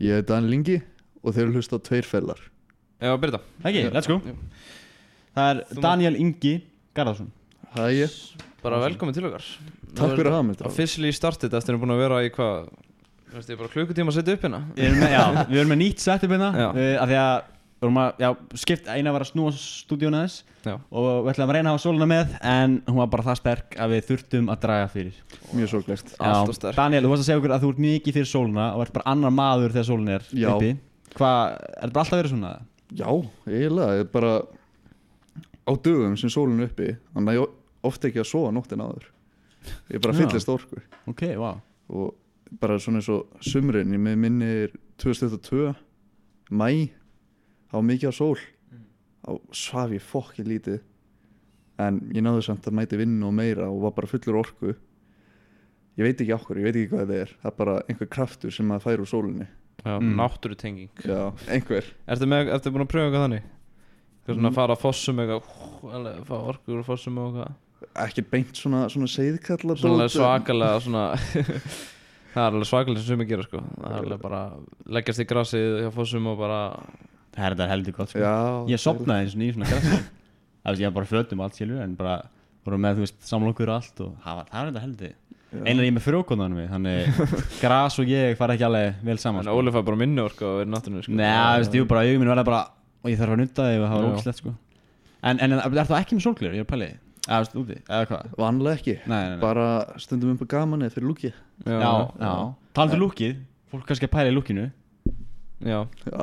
Ég er Daniel Ingi og þeir eru hlusta á Tveir fellar. Já, byrja Ekki, let's go. Það Daniel Ingi Garðarsson. Hæ, Bara velkomin til okkar. takk fyrir að hafa mig. Officially started eftir að búin að vera í hvað Veist ég bara klukkutíma að setja upp hérna. Við erum með nýtt setup hérna af því að við erum að skipt eina var að snúa stúdíónu þess og við ætlum að reyna að hafa sóluna með en hún var bara það sterk að við þurftum að draga fyrir. Mjög sorglegt. Allt og sterk. Daniel, þú varst að segja okkur að þú ert mikið fyrir sóluna og ert bara annar maður þegar sólun er uppi. Hvað, er þetta bara alltaf verið svona? Já, eiginlega, ég er bara á dögum sem sólun er uppi þannig að ég ofta ekki að sofa nóttin áður. Ég bara fyllist orku. Ok, wow. Og bara svona eins og sumrin, ég með minnir 2022 mæ, þá var mikið á sól þá svaf ég fokkið lítið en ég náði samt að mæti vinnu og meira og var bara fullur orku. Ég veit ekki okkur, ég veit ekki hvað það er bara einhver kraftur sem maður fær úr sólinni. Já, náttúrutenging. Já, einhver. Ertu búin að pröfa eitthvað þannig? Eitthvað svona að fara að fossum eitthvað fá orku úr fossum og eitthvað? Ekki beint svona seiðkalla Svona svakalega svona það er alveg svakalega sem sumir gera sko. Það er alveg bara leggjast í grasið hjá fossum og bara Það er þetta heldur gott sko. Já, ég sopnaði eins og í svona grassi ég var bara fötum allt sjálfur en bara voru með þú veist samlokur og allt og það var þetta heldur einar ég með frjókonanum við þannig gras og ég fara ekki alveg vel saman sko. Óli fær bara minni orku og er náttúrulega sko. Nei, þú veist, ég bara augum minn verða bara og ég þarf að nutta þig og það var ógæslegt sko. En er það ekki með sólglur? Ég er pælið eða úti, eða hvað? Vanlega ekki, nei. Bara stundum upp á gamanið fyrir lúkið. Já. Taldu lúkið, fólk kannski að pæla í lúkinu. Já,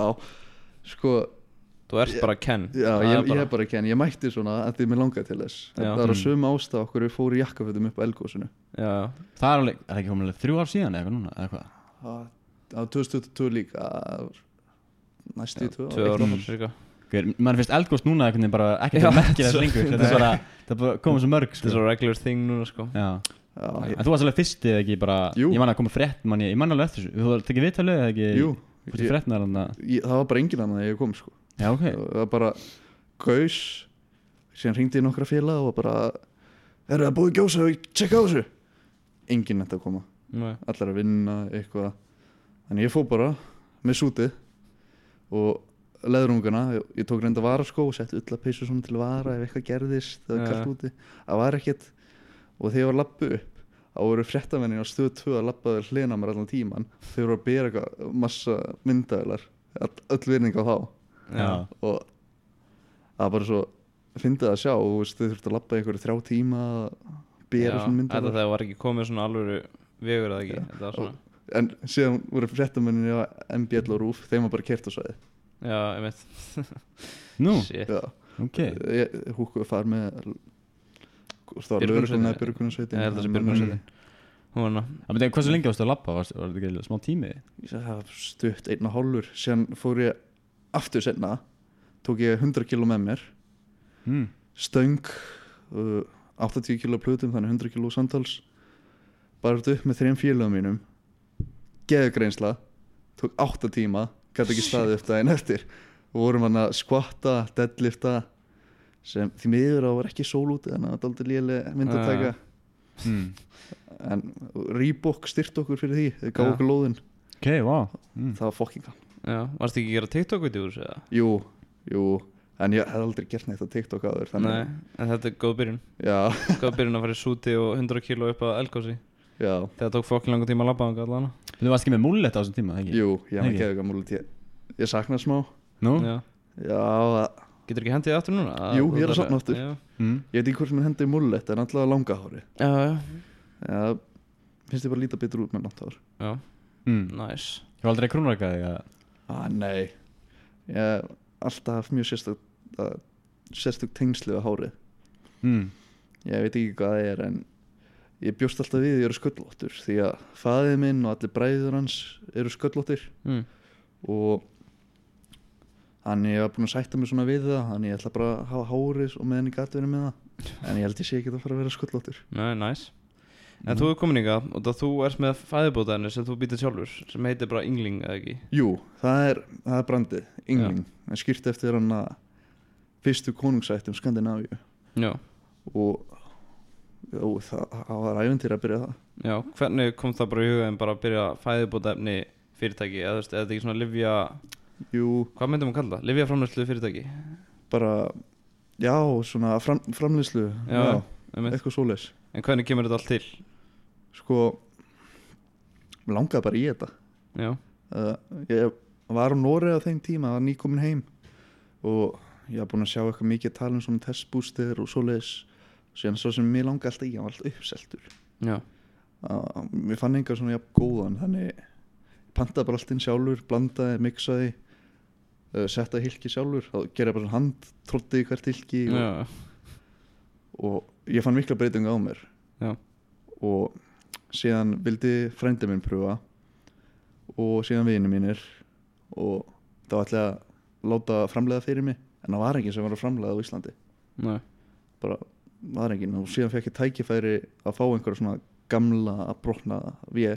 sko þú ert bara Ken. Já, ég er bara Ken, ég mætti svona að því mér langaði til þess. Það var sömu ástæða okkur við fórum í jakkafötum upp á Eldgosinu. Já. Það er alveg, ekki komin 3 ár síðan eða eitthvað núna, eða hvað? Á 2022 líka, næstu 2 ára cirka. Man finnst Eldgos núna eitthvað bara ekki að merkja þess lengur þetta er bara komið svo mörg sko. Þetta er svo regular thing núna sko. En þú varst alveg fyrstið ekki bara ég man að koma frétt ég man alveg eftir þessu þú var tekið viðtalið eða ekki jú það var bara enginn annað þegar ég kom sko. Já, okay. Það var bara gaus síðan hringdi ég nokkra félaga og bara eru það búið gjósa og tjekka á þessu enginn nætti að koma allar að vinna eitthvað þannig ég fór bara með sútið og leðrungana, ég tók reynda varaskó og sett ullapeysu svona til vara ef eitthvað gerðist, það var kalt úti það var ekkert og þegar ég var að labba upp þá voru fréttamennin á stöð 2 að labbaður hlina mér allan tíman þeir voru að bera eitthvað massa myndaðilar öll virðing á þá og það var bara svo fyndið að sjá og þau þurftu að labba einhverju 3 tíma að bera svona myndaðilar Þetta þegar var ekki komið svona alvöru vegur eða ekki þetta var svona en síðan voru fréttamennin á MBL og RÚF þeim var bara keyrt á svæði Já, ég veit Nú? Shit Okay. Ég húkuði að fara með það var lögregluna í björgunarsveitin Ég held að það sé björgunarsveitin Hvað svo lengi varstu að labba? Var þetta ekki smá tími? Það var stutt 1,5 síðan fór ég aftur senna tók ég 100 kilo með mér stöng 80 kilo plötum þannig 100 kilo samtals bara upp með 3 félögum mínum geðugreinsla tók 8 tíma gæti ekki staðið upp daginn eftir og vorum hann að skvatta, deadlifta sem því miður á var ekki sól úti þannig að það var aldrei léleg myndatæka en Reebok styrt okkur fyrir því þau gáðu okkur lóðin það var fucking gaman Varstu ekki að gera TikTok-vídeó úr þessu? Jú, en ég hef aldrei gert neitt á TikTok áður Nei, en þetta er góð byrjun góð byrjun að fara í súti og 100 kilo upp að Eldgosi þegar tók fucking langan tíma að labba allan Þú varst ekki með múllett á þessum tíma, ekki? Jú, ég hef ekki eitthvað múllett ég sakna smá Nú? Já Getur ekki hendið aftur núna? Jú, ég er að safna aftur Ég veit ekki hvort sem hendið múllett en alltaf langa hári Já, finnst ég bara líta betur út með langt hár Já, nice Þú var aldrei krúnrækað þig Nei Ég hef alltaf haft mjög sérstök tengsli við hárið Ég veit ekki hvað það er en ég bjóst alltaf við að ég eru sköllóttur því að faðið minn og allir bræður hans eru sköllóttir og þannig ég var búin að sætta mig svona við það þannig ég ætla bara að hafa hárið og meðan ég gæti verið með það en ég held ég sé ekki að fara að vera sköllóttur Nei, nice En þú er komin ykkar og það þú ert með fæðibótaðinu sem þú býtir sjálfur sem heitir bara Yngling, eða ekki? Jú, það er brandið, Yngling en skýrt eftir hann að fyrstu konungsættum Skandinavíu Já og það var ævintýri að byrja það Já, hvernig kom það bara í huga en bara að byrja fæðibótaefni fyrirtæki eða þetta ekki svona lyfja Jú. Hvað myndum að kalla það? Lyfjaframleiðslu fyrirtæki? Bara, já, svona framleiðslu Já, eitthvað svoleiðis. En hvernig kemur þetta allt til? Sko, mér langaði bara í þetta. Já. Ég var á Noregi á þeim tíma, var nýkomin heim og ég var búinn að sjá eitthvað mikið tala um svona testbústir og svoleiðis. Síðan svo sem mér langaði alltaf í, hann var alltaf uppseltur. Já. Mér fann engar svona jafn góðan, þannig ég pantaði bara allt inn sjálfur, blandaði, mixaði, setta hylki sjálfur, þá gerði ég bara svona handtroldi hvert hylki og ég fann mikla breytinga á mér. Já. Og síðan vildi frændi minn pröfa og síðan vinir mínir og þá ætlaði að láta framleiða fyrir mig, en það var enginn sem var að framleiða á Íslandi. Nei. Bara var enginn og síðan fekk ég tækifæri að fá einhverja svona gamla að brotna vél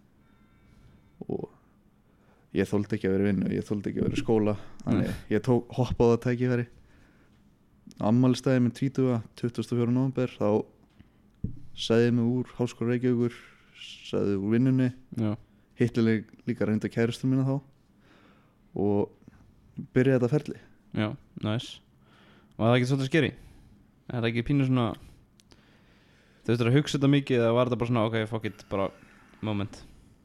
og ég þoldi ekki að vera í vinnu, ég þoldi ekki að vera í skóla, þannig ég hoppaði á það tækifæri. Afmælisdaginn minn 24. nóvember þá sagði ég mig úr Háskóla Reykjavíkur, sagði úr vinnunni. Já. Hittileg líka reynda kærustu mína þá og byrjaði þetta ferli. Já, nice. Var það ekki svolítið skeri? Er það ekki pínu svona þú veist að hugsa þetta mikið eða var þetta bara svona ok, fuck it, bara moment?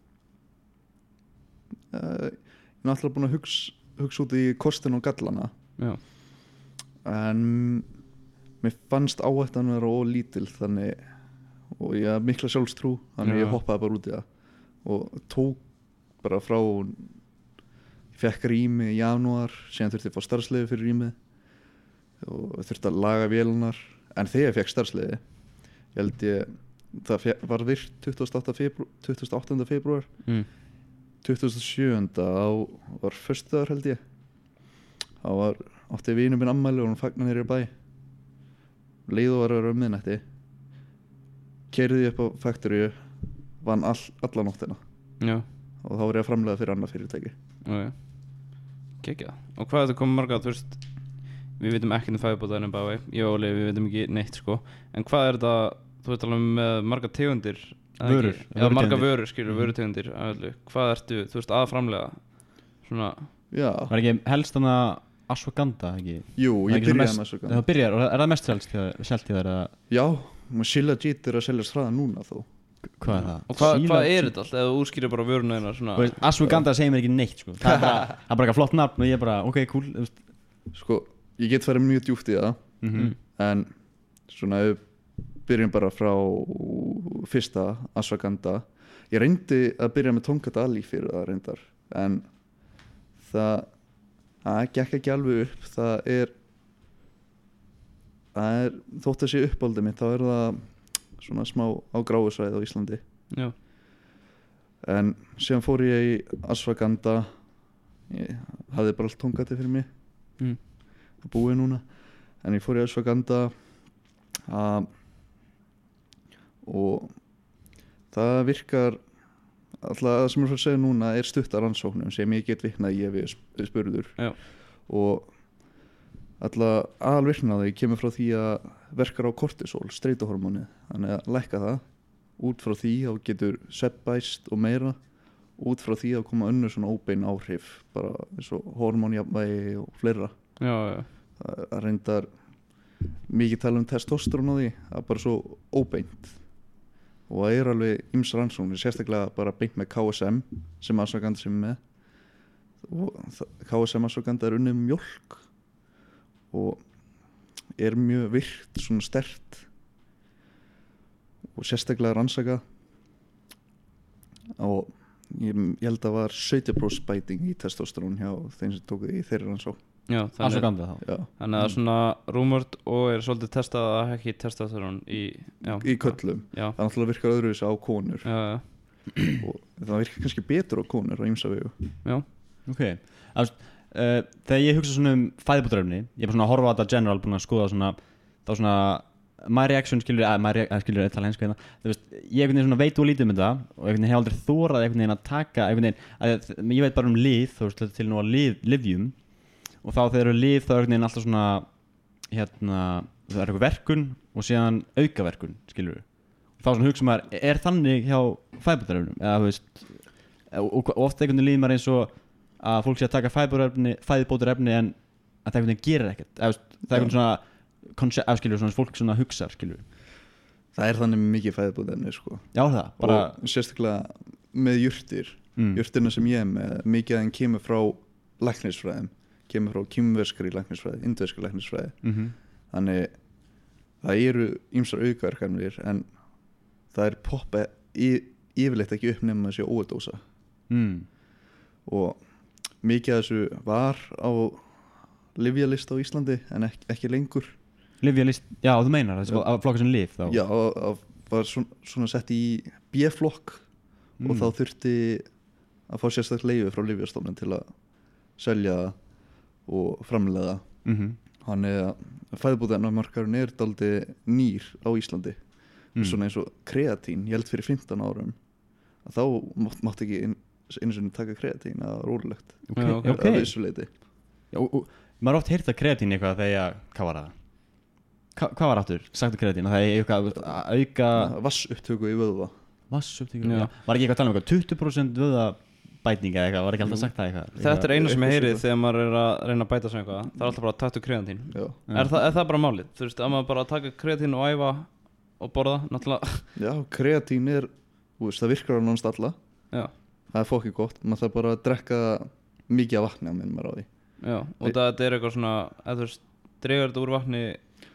Ég er náttúrulega búinn að hugsa út í kostin og gallana. Já. En mér fannst áhættan vera ólítil þannig og ég haf mikla sjálfstrú þannig ég hoppaði bara út í það og tók bara frá ég fekk rými í janúar, síðan þurfti ég að fá starfsleyfi fyrir rýmið og þurfti að laga vélunar, en þegar ég fekk starfsleyfi ég held það var virt 28. februar 27. var föstudagur held ég. Það átti vinur minn afmæli og hann fagnaði niður í bæ. Leið og var að vera miðnætti. Keyrði upp á faktoríu, vann alla nóttina. Já. Og þá var ég að framleiða fyrir annað fyrirtæki. Okay. Gekja. Og hvað er þetta komið marga, þú veist, við vitum ekki fæðubótaðinu bæði, ég og Leif, við vitum ekki neitt sko. En hvað er þetta, þú veist alveg með marga tegundir vörur, eða marga vörur, skilur, vörutegundir hvað ertu, þú veist, að framlega svona? Já. Var ekki helst þannig að ashwagandha, ekki? Jú, ég byrjaði með ashwagandha. Það byrjar, og er það mest selt í þær? Já, Shilajit er að seljast hraða núna þó. Hvað er það? Og hvað er þetta allt, eða þú útskýrir bara vöruna þeirna svona? Ashwagandha segir mér ekki neitt sko. Það er bara eitthvað flott nafn og ég er bara, ok, cool. Sko, ég get farið mjög djúpt í það, en svona byrjum bara frá fyrsta ashwagandha. Ég reyndi að byrja með Tonkat Ali fyrir það reyndar, en það gekk ekki alveg upp. Það er þótt að sé uppáldið mitt, þá er það svona smá á gráusvæði á Íslandi. Já. En síðan fór ég í ashwagandha. Ég hafði bara allt Tonkati fyrir mig, það búið núna, en ég fór í ashwagandha og það virkar alltaf. Það sem ég fyrir að segja núna er stuttar rannsóknum sem ég get vitnað ég við spurður. Já. Og alltaf aðalvirknaði kemur frá því að verkar á kortisol, streituhormónið, þannig að lækka það. Út frá því þá getur svefnbæst og meira, út frá því að koma önnur svona óbein áhrif, bara eins og hormónjafnvægi og fleira. Já. Það reyndar mikið tala um testosterón á því, það er bara svo óbeint. Og það er alveg ýmsar rannsóknir, sérstaklega bara beint með KSM sem ashwagandha sem með. Og KSM ashwagandha er unnið mjólk og er mjög virkt, svona sterkt og sérstaklega rannsakað. Og ég held að það var 70% bæting í testosterón hjá þeim sem tók í þeirri rannsókn. Já, ashwagandha þá. Já. Þannig að svona rúmort og er svolítið testað að ekki testosterón í köllum. Já. Það náttúrulega virkar öðruvísi á konur. Já. Og það virkar kannski betur á konur á ýmsa vegu. Já. Ok. Þegar ég hugsa svona um fæðubótarefni, ég er bara svona að horfa á þetta general, búin að skoða svona þá svona my reaction skilur tala hensku hérna. Þú veist, ég einhvern veginn svona veit og lítið um þetta og einhvern veginn hef aldrei þórað einhvern veginn að taka ég veit bara um lyf, þú veist, til nú að lyfjum. Og þá þegar eru lyf þá er einhvern veginn alltaf svona það er eitthvað verkun og síðan aukaverkun, skilur við. Þá svona hugsa maður, er þannig hjá fæðubótarefnum? Eða þú veist, og ofta einhvern veginn líður maður eins og að fólk sé að taka fæðubótarefni en að það einhvern veginn gerir ekkert það er einhvern svona skilur, svona fólk svona hugsar skilur. Það er þannig mikið fæðubótarefni sko. Já það bara... og sérstaklega með jurtina sem ég er með mikið að þeim kemur frá læknisfræðum, kemur frá kínverskri læknisfræði, indverskri læknisfræði þannig það eru ýmsar aukaverkanir en það er poppa yfirleitt ekki upp nema þessi óverdósa og mikið af þessu var á lyfjalista á Íslandi en ekki lengur. Lyfjalist, já þú meinar að flokka sem lyf þá? Já, var svona sett í B-flokk og þá þurfti að fá sérstaklega leyfi frá Lyfjastofnun til að selja og framleiða þannig að fæðubótarefnamarkaðurinn er dálítið nýr á Íslandi svona eins og kreatín, ég held fyrir 15 árum að þá mátti ekki einu sinni taka kreatín, það var ólulegt okay. Að vissuleiti. Já, og maður oft heyrt að kreatín eitthvað þegar, hvað var það? Hvað var aftur? Sagt kreatín, það er eitthvað að auka Vatnsupptöku í vöðva. Vatnsupptöku, já. Var ekki eitthvað að tala um eitthvað 20% vöðvabætninga eða eitthvað, var ekki alltaf sagt það eitthvað? Þetta er einu sem ég heyrið þegar maður er að reyna að bæta sig eitthvað, það er alltaf bara að taktu kreatín. Er það bara málið? Þú veist, að maður bara taka kreatín og æfa og borða, náttúrulega. Já, kreatín er, það virkar á nánast alla. Já. Það er fokkið gott, maður þarf bara að drekka mikið af vatni á minn maður á því. Já, og þetta er eitthvað svona, þú veist, dregur þetta úr vatni,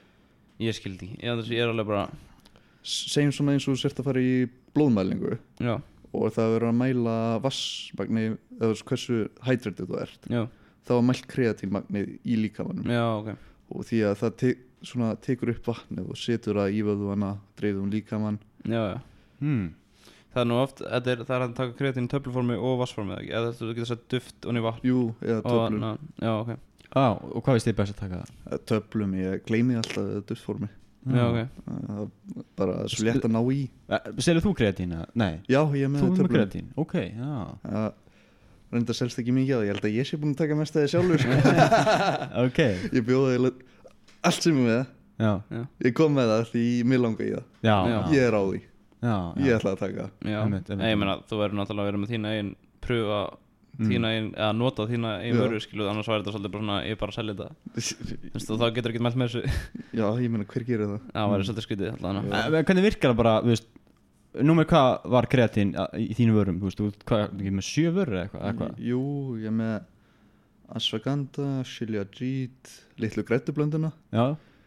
ég skildi, ég er alveg bara... Segjum svona eins og þú sért að fara í blóðmælingu. Já. Og það verður að mæla vassmagni, eða hversu hydrated þú ert. Já. Þá er mælt kreatínmagnið í líkamanum. Já, ok. Og því að það tekur upp vatnið og setur það í vöðvana, dreifur líkamann. Já, já. Það er nú oft, það er að taka kreatín í töfluformi og vassformi, eða þú getur sett duft og í vatn. Jú, eða töflum. Já, ok. Og hvað veist þið best að taka það? Töflum, ég gleymi alltaf duftformi. Já, ok. Bara svo létt að ná í. Selur þú kreatín? Nei. Já, ég er með töflum. Þú með kreatín? Ok, já. Reynda selst ekki mikið á það, ég held að ég sé búin að taka mest að þið sjálfur. Ok. Ég bjóði allt sem ég með það. Já. Ég kom með það því mér langa í það. Já. Ég er á því. Já. Ég ætla að taka. Já. Ég meina, þú verður náttúrulega að vera með þína einn pröfa þína einn, eða nota þína einn vöru, skiluð, annars var þetta svolítið bara svona, ég bara að selja þetta. Þá getur ekki mælt með þessu. Já, ég meina, hver gerir það? Já, það verður svolítið skrítið alltaf. Hvernig virkar það bara, þú veist, númer hvað var kreatín í þínu vörum, þú veist, hvað, ekki með 7 vörur eða eitthvað? Jú, ég er með Ashwagandha, Shilajit, litlu græddublönduna. Já.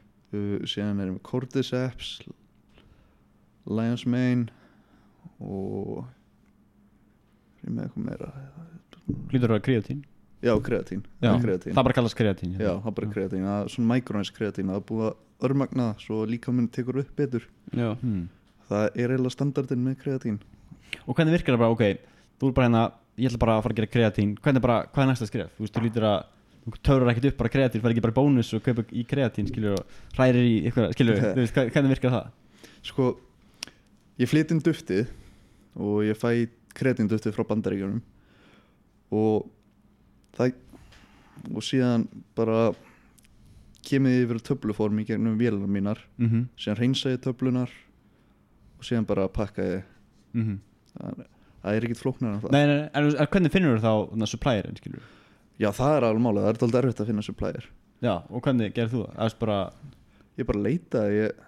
Síðan erum við Cordyceps, Lion's Mane og ég með eitthvað meira. Hlýtur að vera kreatín? Já, kreatín. Það bara kallast kreatín? Já, það bara kreatín. Það er svona micronæs kreatín, það er búið að örmagna svo líkaminn tekur upp betur. Já. Það er eiginlega standardinn með kreatín. Og hvernig virkar það bara, ok, þú er bara hérna, ég ætla bara að fara að gera kreatín, hvað er næsta skref? Þú veist, þú lítur að, þú töfrar ekkert upp bara kreatín, fara ekki bara bónus og kaupa í kreatín, skilur, og hrærir í eitthvað, skilur, þú veist, hvernig virkar það? Sko, ég flyt inn duftið og ég fæ kreatín-duftið frá Bandaríkjunum og síðan bara kemur ég yfir töfluform í gegnum vélarnar mínar, síðan hreinsa ég töflunar og síðan bara pakka ég. Það er ekkert flóknar en það. Nei, en hvernig finnur þú þá supplierinn, skilur? Já, það er alveg málið, það er alltaf erfitt að finna supplier. Já, og hvernig gerir þú það? Ég bara leita,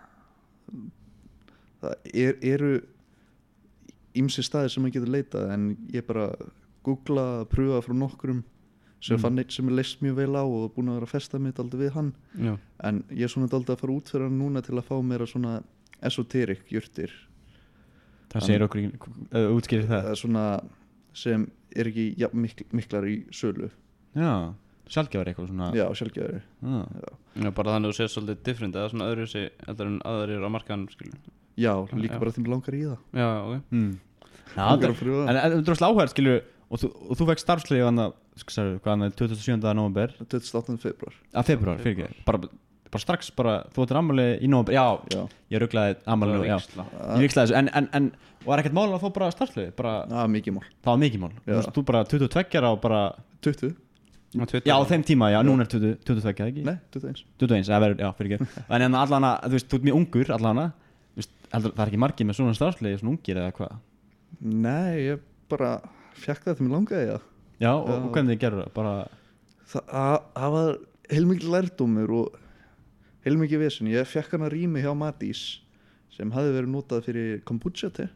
það eru ýmsir staðir sem maður getur leitað en ég bara googla, pröfa frá nokkrum sem fann eitt sem leist mjög vel á og búin að vera að festa mig dálítið við hann. Já. En ég er svona dálítið að fara út fyrir hann núna til að fá meira svona esoterik jurtir. Það segir okkur útskýrir það? Það er svona sem er ekki miklar í sölu. Já, sjálfgjafari eitthvað svona. Já, sjálfgjafari. Já, bara þannig að þú sér svolítið different eða svona öðru sig en aðrir á markaðanum, skilur. Já, líka bara þeim langar í það. Já, ok. Já, en þú dróðst áhverð, skilur, og þú fekk starfsleyfi hann 27. november 28. februar. Februar, fyrir ekki. Bara strax, þú ættir ammali í november. Já, ég rugglaði ammali. Ég vikslaði þessu, en var ekkert mál að fá bara starfsleyfi? Það var mikið mál. Það var mikið mál. Þú bara 22 á bara 20. Já, á þeim tíma, já, núna er 22, ekki? Nei, 21. 21, það verður, já, fyrir ekki. En allan að, þú veist, þú ert mjög ungur, allan að það er ekki margir með svona starfsleyfi, svona ungir eða hvað? Nei, ég bara fekk það þegar mér langaði Já, og hvernig þið gerur það? Bara það var heilmikið lærdómur og heilmikið vesen. Ég fekk hana rými hjá Matís sem hafði verið notað fyrir kombucha te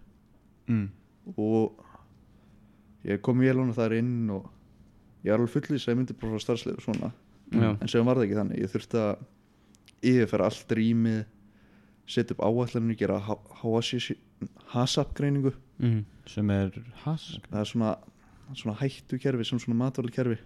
og ég kom vel hana þar inn og ég var alveg fullið sem ég myndi bara frá starfslegu svona en sem var það ekki þannig. Ég þurfti að yfirfæra allt rýmið, setja upp áætlanir, gera HACCP greiningu sem er HACCP? Það er svona hættukerfi sem svona matvælakerfi.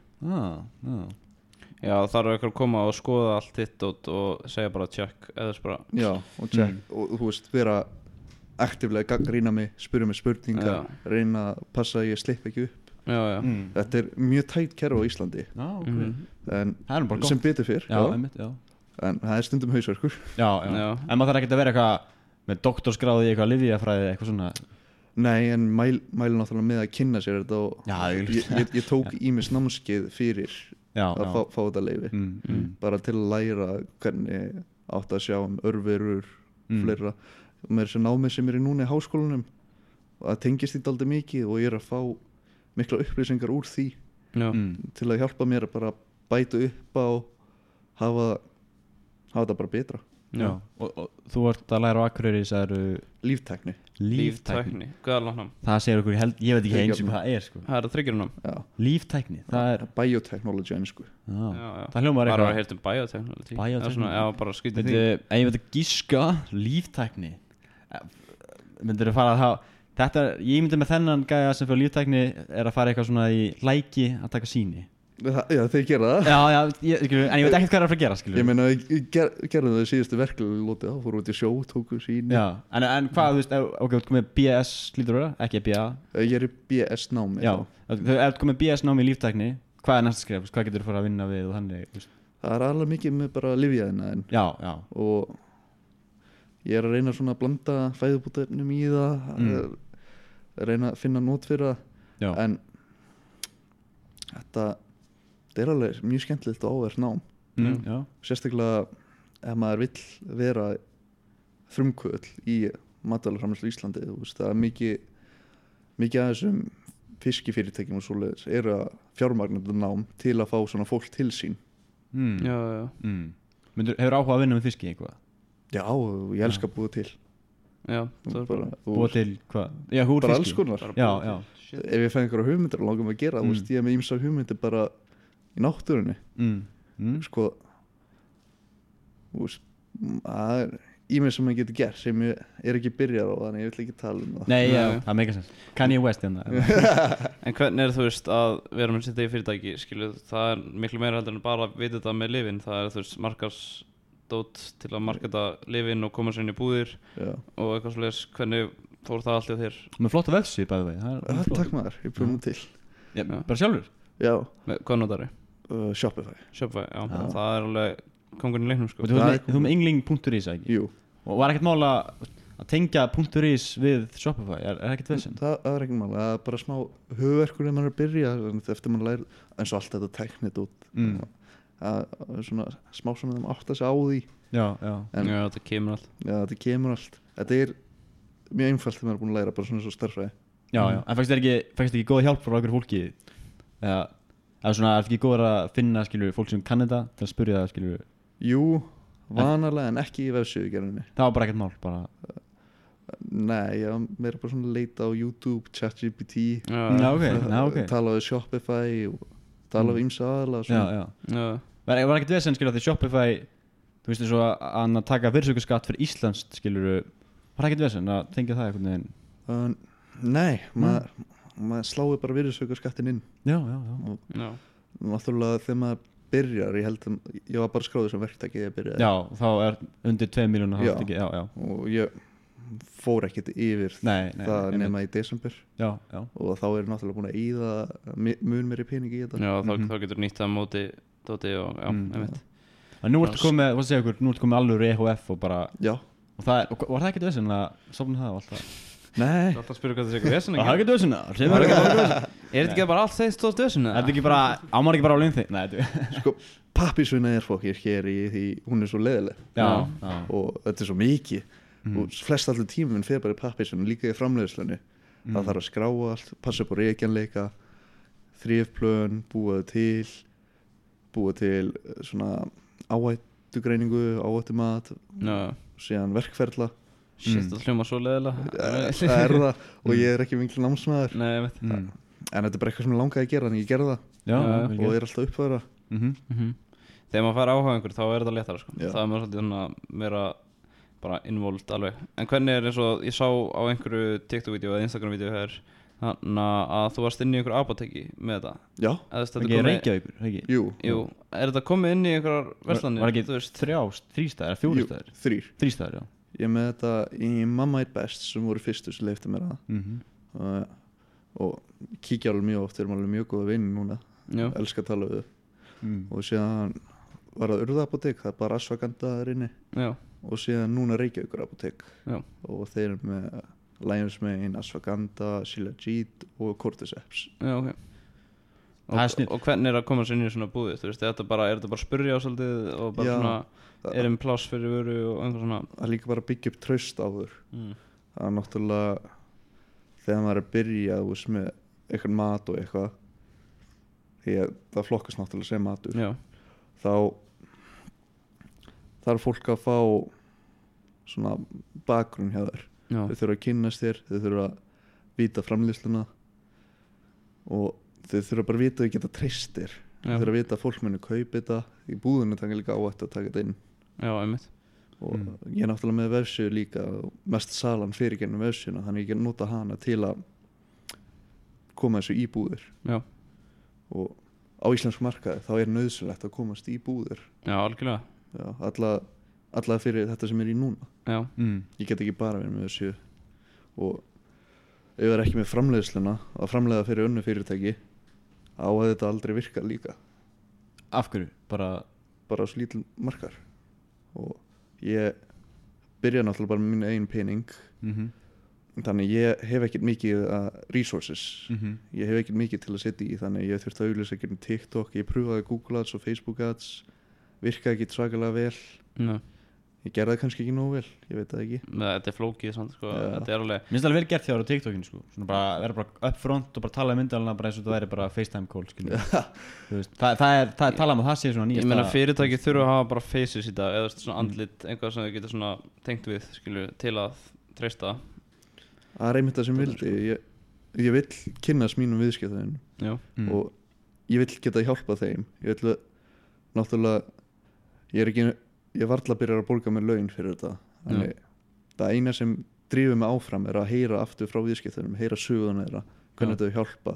Já, þarf eitthvað að koma og skoða allt þitt og segja bara check eða bara já, og check og þú veist, vera aktíflega gagnrýna mig, spyrja mig spurningar reyna að passa að ég slipp ekki upp. Þetta er mjög tætt kerfi á Íslandi en sem betur fyrr en það er stundum hausverkur. En maður þarf ekkert að vera eitthvað með doktorsgráði í eitthvað lyfjafræði eitthvað svona. Nei, en mæli náttúrulega með að kynna sér þetta og ég tók ýmis námskeið fyrir að fá þetta leyfi bara til að læra hvernig átt að sjá örverur fleira og með þessi námið sem er í núna í háskólanum og það tengist því dálítið mikið og ég er að fá mikla upplýsingar úr því til að hjálpa mér að bara bæta upp á hafa þetta bara betra. Og þú ert að læra á Akureyri, það eru líftækni. Hvað er langt? Það segir okkur, ég veit ekki eins og hvað það er sko. Það er að þryggjur líftækni, það er biotechnology sko. Það hljómar eitthvað. Bara að heilt biotechnology. Já, bara skýtið því. En ég veit að gíska líftækni. Myndir þú fara að þetta, ég myndi með þennan gæja sem fyrir líftækni er að fara eitthvað svona í læki að taka sýni. Já, þeir gera það. En ég veit ekkert hvað er að fara að gera, skilur. Ég meina, gerðu það í síðustu verkefni lótið á, fóru út í sjó, tóku síni. Já, en hvað, þú veist, ok, þú komið BS lítur þú það, ekki BA? Ég er í BS námi. Já, ef þú komið BS námi í líftækni, hvað er næsta skref, hvað getur þú fara að vinna við og þannig, þú veist? Það er alveg mikið með bara lyfjaðina en. Já. Og ég er að reyna svona að blanda fæðubótaefnum í það, reyna að finna nót fyrir það, en þetta er alveg mjög skemmtilegt og áverð nám sérstaklega ef maður vill vera frumkvöðl í matvælaframleiðslu í Íslandi. Það er mikið af þessum fiskifyrirtækjum og svoleiðis eru að fjármagna þetta nám til að fá svona fólk til sín. Hefur áhuga að vinna með fiski eitthvað? Já, ég elska að búa til. Búa til hvað? Já, húr bara fiski? Alls konar. Ef ég fæ einhverja hugmyndir og langum að gera ég er með ýmsa hugmyndir bara í náttúrunni sko það er ímið sem maður getur gert sem ég er ekki byrjar á þannig ég vil ekki tala það. Nei, það meikar sens. Kanye West en hvernig er þú veist að vera með sitt í fyrirtæki skilu, það er miklu meira heldur en bara að vita þetta með lyfin, það er þú veist markarsdót til að marketa lyfin og koma sér inn í búðir og eitthvað svoleiðis, hvernig fór það allt í þér? Með flotta vefsíð bæði vegi. Takk maður, ég pröfum til. Bara sjálfur? Já. Hvað notar þau? Shopify, það er alveg kongurinn í leiknum sko. Þú með yngling.is ekki? Jú. Og var ekkert mál að tengja .is við Shopify, er ekkert veginn? Það er ekkert mál, það er bara smá hugverkur ef maður er að byrja, eftir maður læri eins og allt þetta tæknit út það er svona smá svona þeim átt að segja á því. Já, þetta kemur allt. Þetta er mjög einfalt þegar maður er búin að læra bara svona svo starffræði. Já, en fækst ekki góð hjálp frá okkur fólki eða svona er ekki góður að finna skilur fólk sem kann þetta til að spyrja það skilur? Jú, vanalega en ekki í vefsíðugerðinni. Það var bara ekkert mál bara. Nei, ég var meira bara svona að leita á YouTube, ChatGPT okay. Tala við Shopify og tala við ýmsa aðalega. Var ekkert vesen skilur því Shopify þú veist eins og að taka virðisaukaskatt fyrir Íslands skilur var ekkert vesen að tengja það einhvern veginn? Nei, maður sláði bara virðisaukaskattin inn. Já. Náttúrulega þegar maður byrjar, ég var bara skráður sem verktaki ég byrjaði. Já, þá er undir 2 milljónir og ég fór ekkert yfir það nema í desember. Já. Og þá er náttúrulega búin að eyða mun meiri peningi í þetta. Já, þá getur nýtt það móti dóti og einmitt. Nú ertu komið, hvað segja ykkur, nú ertu komið alveg EHF og bara. Já. Og var það ekkert vesen að sofna það og allt það? Nei. Alltaf spyrja hvað það sé eitthvað vesen ekki. Það er ekkert vesen að. Er þetta ekki bara allt þegar stóðst vesen að? Er þetta ekki bara, ámar ekki bara á launþig? Nei, sko, pappisvinna er fólk hér í því hún er svo leiðileg. Já. Og þetta er svo mikið. Og flest allir tíminn fer bara í pappisvinna, líka í framleiðslunni. það þarf að skrá allt, passa upp á reykjanleika, þrifplön, búa til svona áhættugreiningu, áhættumat, síðan verkferla. Shit, það hljóma svo leiðilega. Það er það, og ég er ekki mikil námsmaður. Nei, ég veit. En þetta er bara eitthvað sem ég langaði að gera, en ég gerði það. Og ég er alltaf uppfæra. Þegar maður fær áhuga einhver, þá er þetta léttara, sko. Það er maður svolítið svona meira bara involved alveg. En hvernig er eins og ég sá á einhverju TikTok-vídeó eða Instagram-vídeó hér, þannig að þú varst inn í einhverju apóteki með þetta. Já. Ekki Reykjavíkur, ekki? Jú. Er þetta komið inn í einhverjar verslanir? Var ekki 3 staðir, 4 staðir? 3 staðir, já. Ég er með þetta í Mamma Eat Best sem voru fyrstu sem leifti mér það. Og kíkja alveg mjög oft, við erum alveg mjög góða vinni núna. Elska að tala við. Og síðan var það Urðapótek, það er bara Ashwagandha þar inni. Og síðan núna Reykjavíkur apótek. Og þeir eru með Lion's Mane, Ashwagandha, Shilajit og Cordyceps. Já, ok. Og hvernig er að koma sér inn í svona búði? Þú veist, er þetta bara að spurja á svolítið og bara svona er pláss fyrir vöru og einhver svona? Það er líka bara að byggja upp traust á þur. Það er náttúrulega þegar maður er að byrja með eitthvað mat og eitthvað, því að það flokkast náttúrulega sem matur. Þá þarf fólk að fá svona bakgrunn hjá þér. Þau þurfa að kynnast þér, þau þurfa að vita framleiðsluna og þau þurfa bara að vita að þau geta treyst þér. Þau þurfa að vita að fólk muni kaupa þetta. Í búðinu taka líka áhættu að taka þetta inn. Já, einmitt. Og ég er náttúrulega með vefsíðu líka, mest salan fyrir gennum vefsíðuna, þannig ég nota hana til að koma þessu í búðir. Og á íslensku markaði þá er nauðsynlegt að komast í búðir. Já, algjörlega. Alla fyrir þetta sem er í núna. Ég get ekki bara verið með vefsíðu. Og ef ég er ekki með framleiðsluna að framleiða fyrir önnu fyrirtæki, á að þetta aldrei virka líka. Af hverju? Bara svo lítil markar. Og ég byrja náttúrulega bara með mínu eigin pening. Þannig ég hef ekkert mikið resources. Ég hef ekkert mikið til að setja í, þannig ég þurfti að auglýsa ekki TikTok. Ég pröfaði Google Ads og Facebook Ads, virkaði ekki svakalega vel. Ég gerði það kannski ekki nógu vel, ég veit það ekki. Þetta er flókið samt, sko. Þetta er alveg... Mér finnst alveg vel gert hjá þér á TikTokinu, sko. Svona bara, vera bara up front og bara tala myndalina bara eins og það væri bara FaceTime call, skilju. Þú veist, það er talað um að það sé svona nýjasta... Ég meina fyrirtæki þurfa að hafa bara faces í dag, eða svona andlit, einhvað sem þau getur svona tengt við, skilju, til að treysta. Það er einmitt það sem vildi. Ég vill kynnast mínum viðskiptavinum og ég vill geta hjálpað þeim. Ég vill náttúrulega, ég varla byrjar að borga mér laun fyrir þetta. Þannig það eina sem drífur mig áfram er að heyra aftur frá viðskiptunum, heyra söguna þeirra, hvernig þetta hjálpa,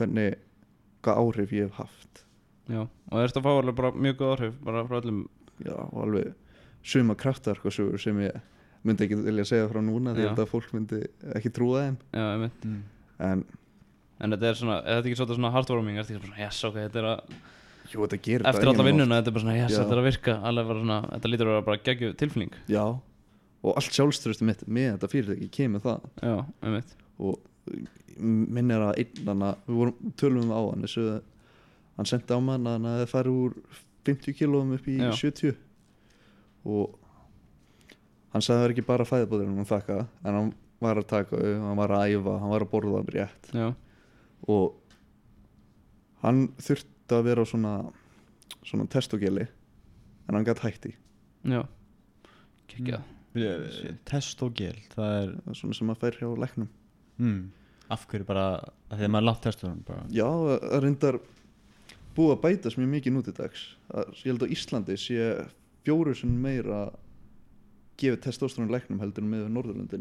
hvað áhrif ég hef haft. Já, og þetta fá alveg bara mjög góð áhrif, bara frá öllum. Já, og alveg suma kraftaverkasögur sem ég myndi ekki vilja segja frá núna, því að fólk myndi ekki trúa þeim. Já, ég veit. En þetta er svona, er þetta ekki svona heartwarming, er þetta ekki svona, yes, ok, þetta er að... Jú, þetta gerir eftir alla vinnuna, þetta er bara svona, yes, þetta er að virka alveg bara svona, þetta lítur að vera bara geggjuð tilfinning. Já, og allt sjálfströstu mitt með þetta fyrirtæki kemur það. Já, einmitt. Og minn er að við tölum á hann, þessu hann sendi á mann að það fari úr 50 kílóum upp í 70 og hann sagði það var ekki bara fæðibóðurinn hann þakka, en hann var að taka hann var að æfa, hann var að borða það rétt. Og hann þurfti að vera á svona testogeli en hann gæti hætti. Já, kekjað. Testogel, það er svona sem maður fær hjá læknum. Af hverju bara, að því að maður látt testosteron bara? Já, það reyndar búið að bætast mjög mikið nú til dags. Ég held á Íslandi sé 4 sinnum meira gefið testosteron læknum heldur en með Norðurlöndin.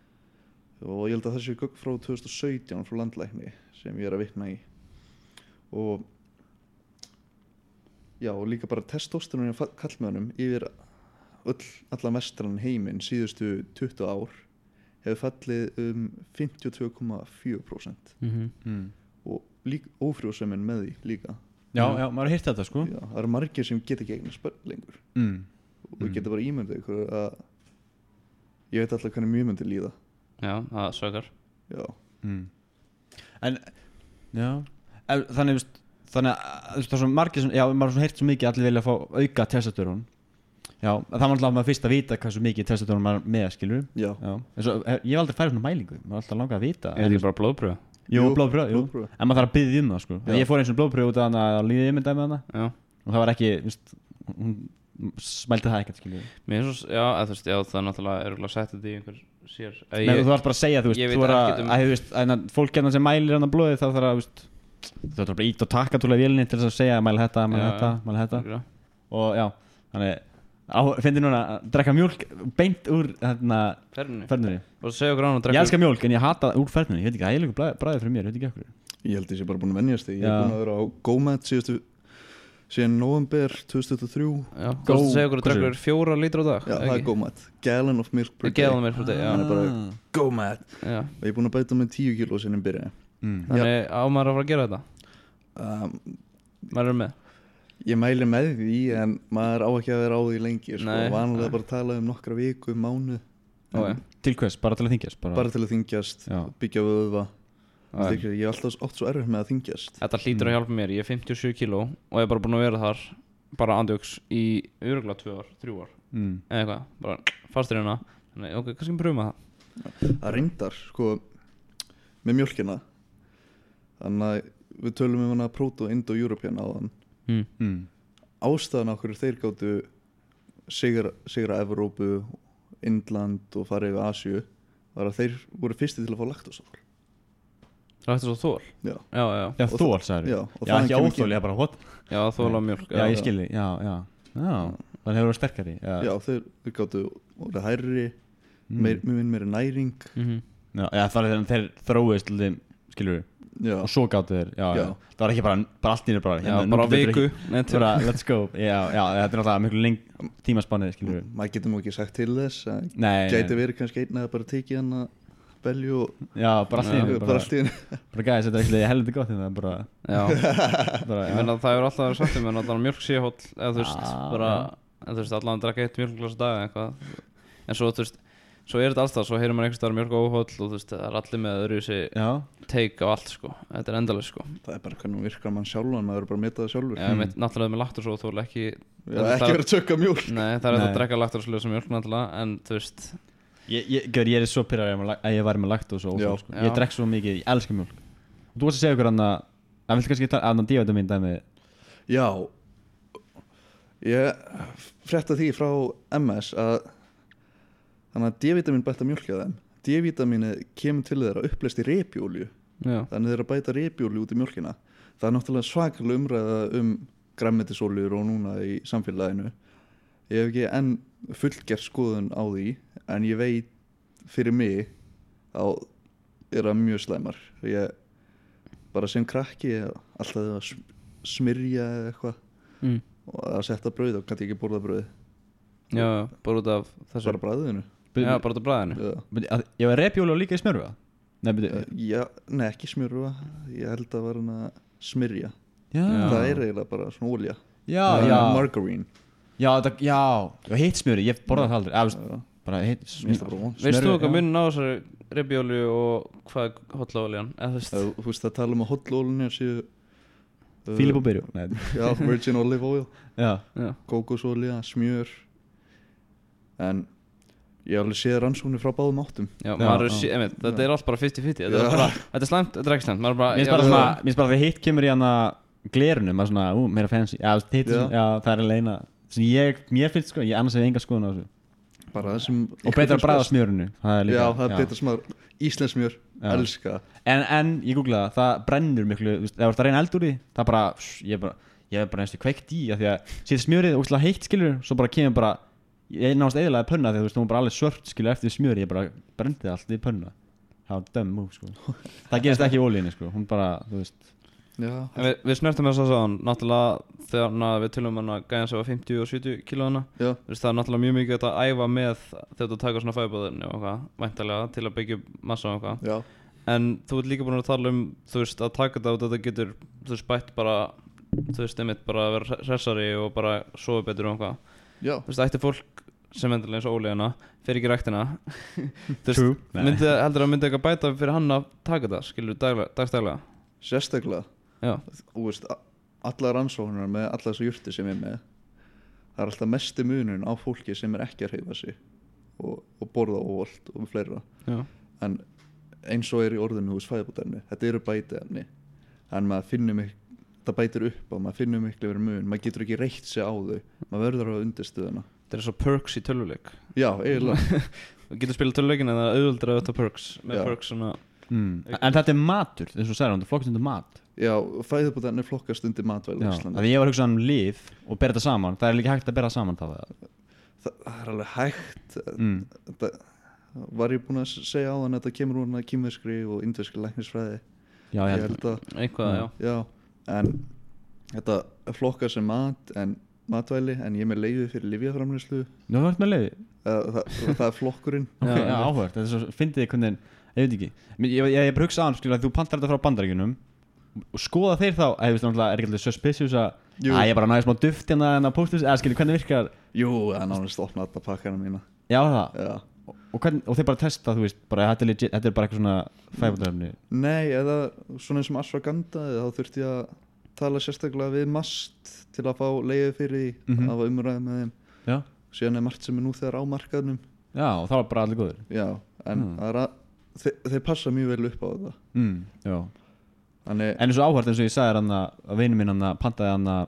Og ég held að það sé gögn frá 2017 frá landlækni sem ég er að vitna í. Og já, og líka bara testosteron í kallmönnum yfir allan vestrann heiminn síðustu 20 ár hefur fallið 52,4%. Og ófrjósemin með því líka. Já, maður har heyrt þetta, sko. Já, það eru margir sem geta ekki eignast börn lengur. Og geta bara ímyndið ykkur að ég veit alltaf hvernig mjög myndi líða. Já, það sökar. Já. En, já, þannig að það er svo margir sem, já, maður har heyrt svo mikið allir vilja fá auka testosteron. Já, það var alltaf maður fyrst að vita hvað svo mikið testosterón maður með, skilur. Já. Ég hef aldrei færið svona mælingu, maður alltaf langað að vita. Er þetta bara blóðpröfa? Jú, blóðpröfa. En maður þarf að biðja það, sko. Ég fór eins og blóðpröfa út af hana að líðið ég myndaði með hana. Já. Og það var ekki, hún smælti það ekkert, skilur. Mér finnst svo, já, það er náttúrulega örugglega sett þetta í einhver sér. Nei, þú varst bara að segja, þú veist, fólk hérna sem mælir hana blóðið þá þarf að, þú þarf bara ít og taka trúlega vélni til þess að segja mæla þetta. Og já, þannig finnir núna að drekka mjólk beint úr fernunni. Og segja okkur án að drekka. Ég elska mjólk en ég hata úr fernunni. Ég veit ekki, það er eiginlega bragðið fyrir mér, ég veit ekki okkur. Ég held að ég sé bara búin að venjast því. Ég er búin að vera á GoMad síðan november 2003. Já, þú veist að segja okkur að drekka 4 lítra á dag. Já, það er GoMad. Gallon of milk per day. Gallon of milk per day, já. Það er bara GoMad. Já. Og ég er búin að bæta með 10 kíló sinni byrja. Þannig á maður að fara að gera þetta? Maður með? Ég mæli með því en maður á ekki að vera á því lengi sko. Vanlega bara tala nokkra viku, mánuð. Til hvers? Bara til að þyngjast? Bara til að þyngjast, byggja vöðva. Ég hef alltaf oft svo erfitt með að þyngjast. Þetta hlýtur að hjálpa mér. Ég er 57 kíló og ég er bara búin að vera þar bara andjóks í örugglega 2 ár, 3 ár eða eitthvað, bara fastur hérna. Þannig, ok, kannski pröfum að það. Það reyndar, sko, með mjólkina. Þannig að við tölum hana Proto Indo-European áðan. Ástæðan okkur þeir gátu sigra Evrópu, Indland og fara yfir Asíu var að þeir voru fyrsti til að fá laktósól. Laktósól? Já. Já, þól, sagði. Já, ekki óþól, ég er bara hot. Já, þól á mjólk. Já, ég skilji, já. Það hefur verið sterkari. Já, þeir gátu voru hærri, meiri næring. Já, það er þeir þróist til þeim, skilur við. Já. Og svo gáttu þeir, já. Það var ekki bara allt í bara já, bara viku bara, let's go, já, þetta er náttúrulega miklu lengt tímaspannið, skilur við. Maður getur nú ekki sagt til þess gæti verið kannski einn að bara tekið hann að belju og já, bara allt í einu bara gæði, þetta er ekki heldur gott það er bara ég meina það hefur alltaf verið sagt um en alltaf mjölk sé hóll eða þú veist, bara en þú veist, allan að drekka 1 mjölkglas á dag eða eitthvað en svo, þú veist, svo er þetta alltaf, svo heyrir maður einhvers staðar mjölk óhóll og þú veist, það er allir með öðruvísi take á allt, sko, þetta er endalaust, sko. Það er bara hvernig virkar mann sjálfan, maður er bara að meta það sjálfur. Já, náttúrulega með laktósól, þú vil ekki ekki vera að tökka mjólk. Nei, það er að drekka laktósólausa mjólk náttúrulega, en þú veist Ég er svo pirraður að ég væri með laktósa og sko. Ég drekk svo mikið, ég elska mjólk. Og þú varst að segja okkur að viltu kannski tala um D-vitamin dæmi? Já, ég frétta því frá MS að þannig að D-vitamin bæta mjólk á þeim. D-vitamini kemur til þeirra uppleyst í repjólju. Þannig þeirra bæta repjólju út í mjólkina. Það er náttúrulega svakalega umræða grænmetisóljur og núna í samfélaginu. Ég hef ekki enn fullgerð skoðun á því, en ég veit fyrir mig þá er það mjög slæmar. Ég bara sem krakki alltaf að smyrja eða eitthvað og að setja brauð og kannski ekki borða brauð. Já, bara út af þessu. Bara brauðinu. Já, bara út af brauðinu. Ég var repjólu og líka í smjörfa? Nei, ekki smjörfa. Ég held að var hann að smyrja. Já. Það er eiginlega bara svona olja. Já. Margarine. Já, hitt smjöri, ég borða það aldrei. Bara hitt smjöri. Veistu þú hvað munin á þessari repjólu og hvað er holloljan? Þú veist að tala um að holloljan séu Philip og Byrju. Já, virgin olive oil. Já. Kókosolja, smjör. En ég alveg séð rannsóknir frá báðum áttum. Já, þetta er allt bara 50-50. Þetta er slæmt, þetta er ekki slæmt. Mér finnst bara þegar hitt kemur í hana glerunum, maður svona, meira fancy. Já, það er leina. Mér finnst sko, ég annars hef enga skoðun á þessu. Bara það sem og betra að bræða smjörinu. Já, það er betra smjör. Íslensk smjör, elska. En ég googlaði það brennur miklu, þú veist, ef þú ert að reyna eld úr því, það bara, ég er bara næstu kveikt í, af því að síðan smjörið ógeðslega heitt, skilur, svo bara kemur bara, ég náðast eðilega pönna því þú veist, hún var bara alveg svört, skilur, eftir smjörið, ég bara brendi allt í pönna. Það var dömm múf, sko. Það gerist ekki í olíunni, sko, hún bara, þú veist. Við snertum þess að sáðan, náttúrulega þegar við tölum gæðan sem var 50 og 70 kílóðuna, það er náttúrulega mjög mikið að æfa með þegar þú taka svona fæðubóðurni og eitthvað, væntalega til að byggja massa og eitthvað. En þú ert líka búin að tala um, þú veist, að taka þetta og þetta getur, þú veist, bætt bara, þú veist, einmitt bara að vera hressari og bara sofa betur og eitthvað. Þú veist, ætti fólk sem endilega eins og Óli fer ekki ræktina, þú veist, heldur að myndi eitthvað bæta fyrir hann að taka þetta, skilur, dagstælega? Sérstaklega. Þú veist, allar rannsóknar með allar þessu jurtir sem ég er með það alltaf mesti munun á fólki sem ekki að hreyfa sig og borða óvalt og fleira. En eins og í orðinu fæðubótarefni, þetta eru bætiefni, en maður finnur það bætir upp á, maður finnur miklu verið mun, maður getur ekki reitt sig á þau, maður verður að undirstöðuna. Þetta er svo perks í tölvuleik. Já, eiginlega. Þú getur spilað tölvuleikin en það er auðvöldra auðvitað perks með perks svona. En þetta er matur, þess að segja hann, það flokkast undir mat. Já, fæðubótarefni flokkast undir matvæli í Íslandi. Ég var að hugsa lyf og bera þetta saman, það er líka hægt að bera saman það er alveg hægt. Þetta var ég búin að segja á þann að þetta kemur úr kínverskri og indverskri læknisfræði. Já, ég held að eitthvað, já, en þetta flokkast sem matvæli, en ég er með leyfi fyrir lyfjaframleiðslu. Já, þú ert með leyfi? Það er flokkurinn. Já, áhugavert, þetta er svo, fyndið einhvern veginn, ég veit ekki. Ég bara hugsa á hann, að þú pantar þetta frá Bandaríkjunum og skoða þeir þá, er ekki alltaf suspicious að ég bara næði smá duft hérna en að posta þessu, eða skilur, hvernig virkar? Jú, það er nánast opnað þetta pakkana mína. Já, það? Já. Og þeir bara testa, þú veist, bara þetta er legit, þetta er bara eitthvað svona fæðubótarefni? Nei, eða svona eins og ashwagandha, þá þurfti ég að tala sérstaklega við MAST til að fá leyfi fyrir því að hafa umræði með þeim. Já. Síðan er margt sem er nú þegar á markaðnum. Já, og það var bara allir góður. Já, en þeir passa mjög vel upp á þetta. Já. En eins og áhvert eins og ég sagði hann að vinur minn hann pantaði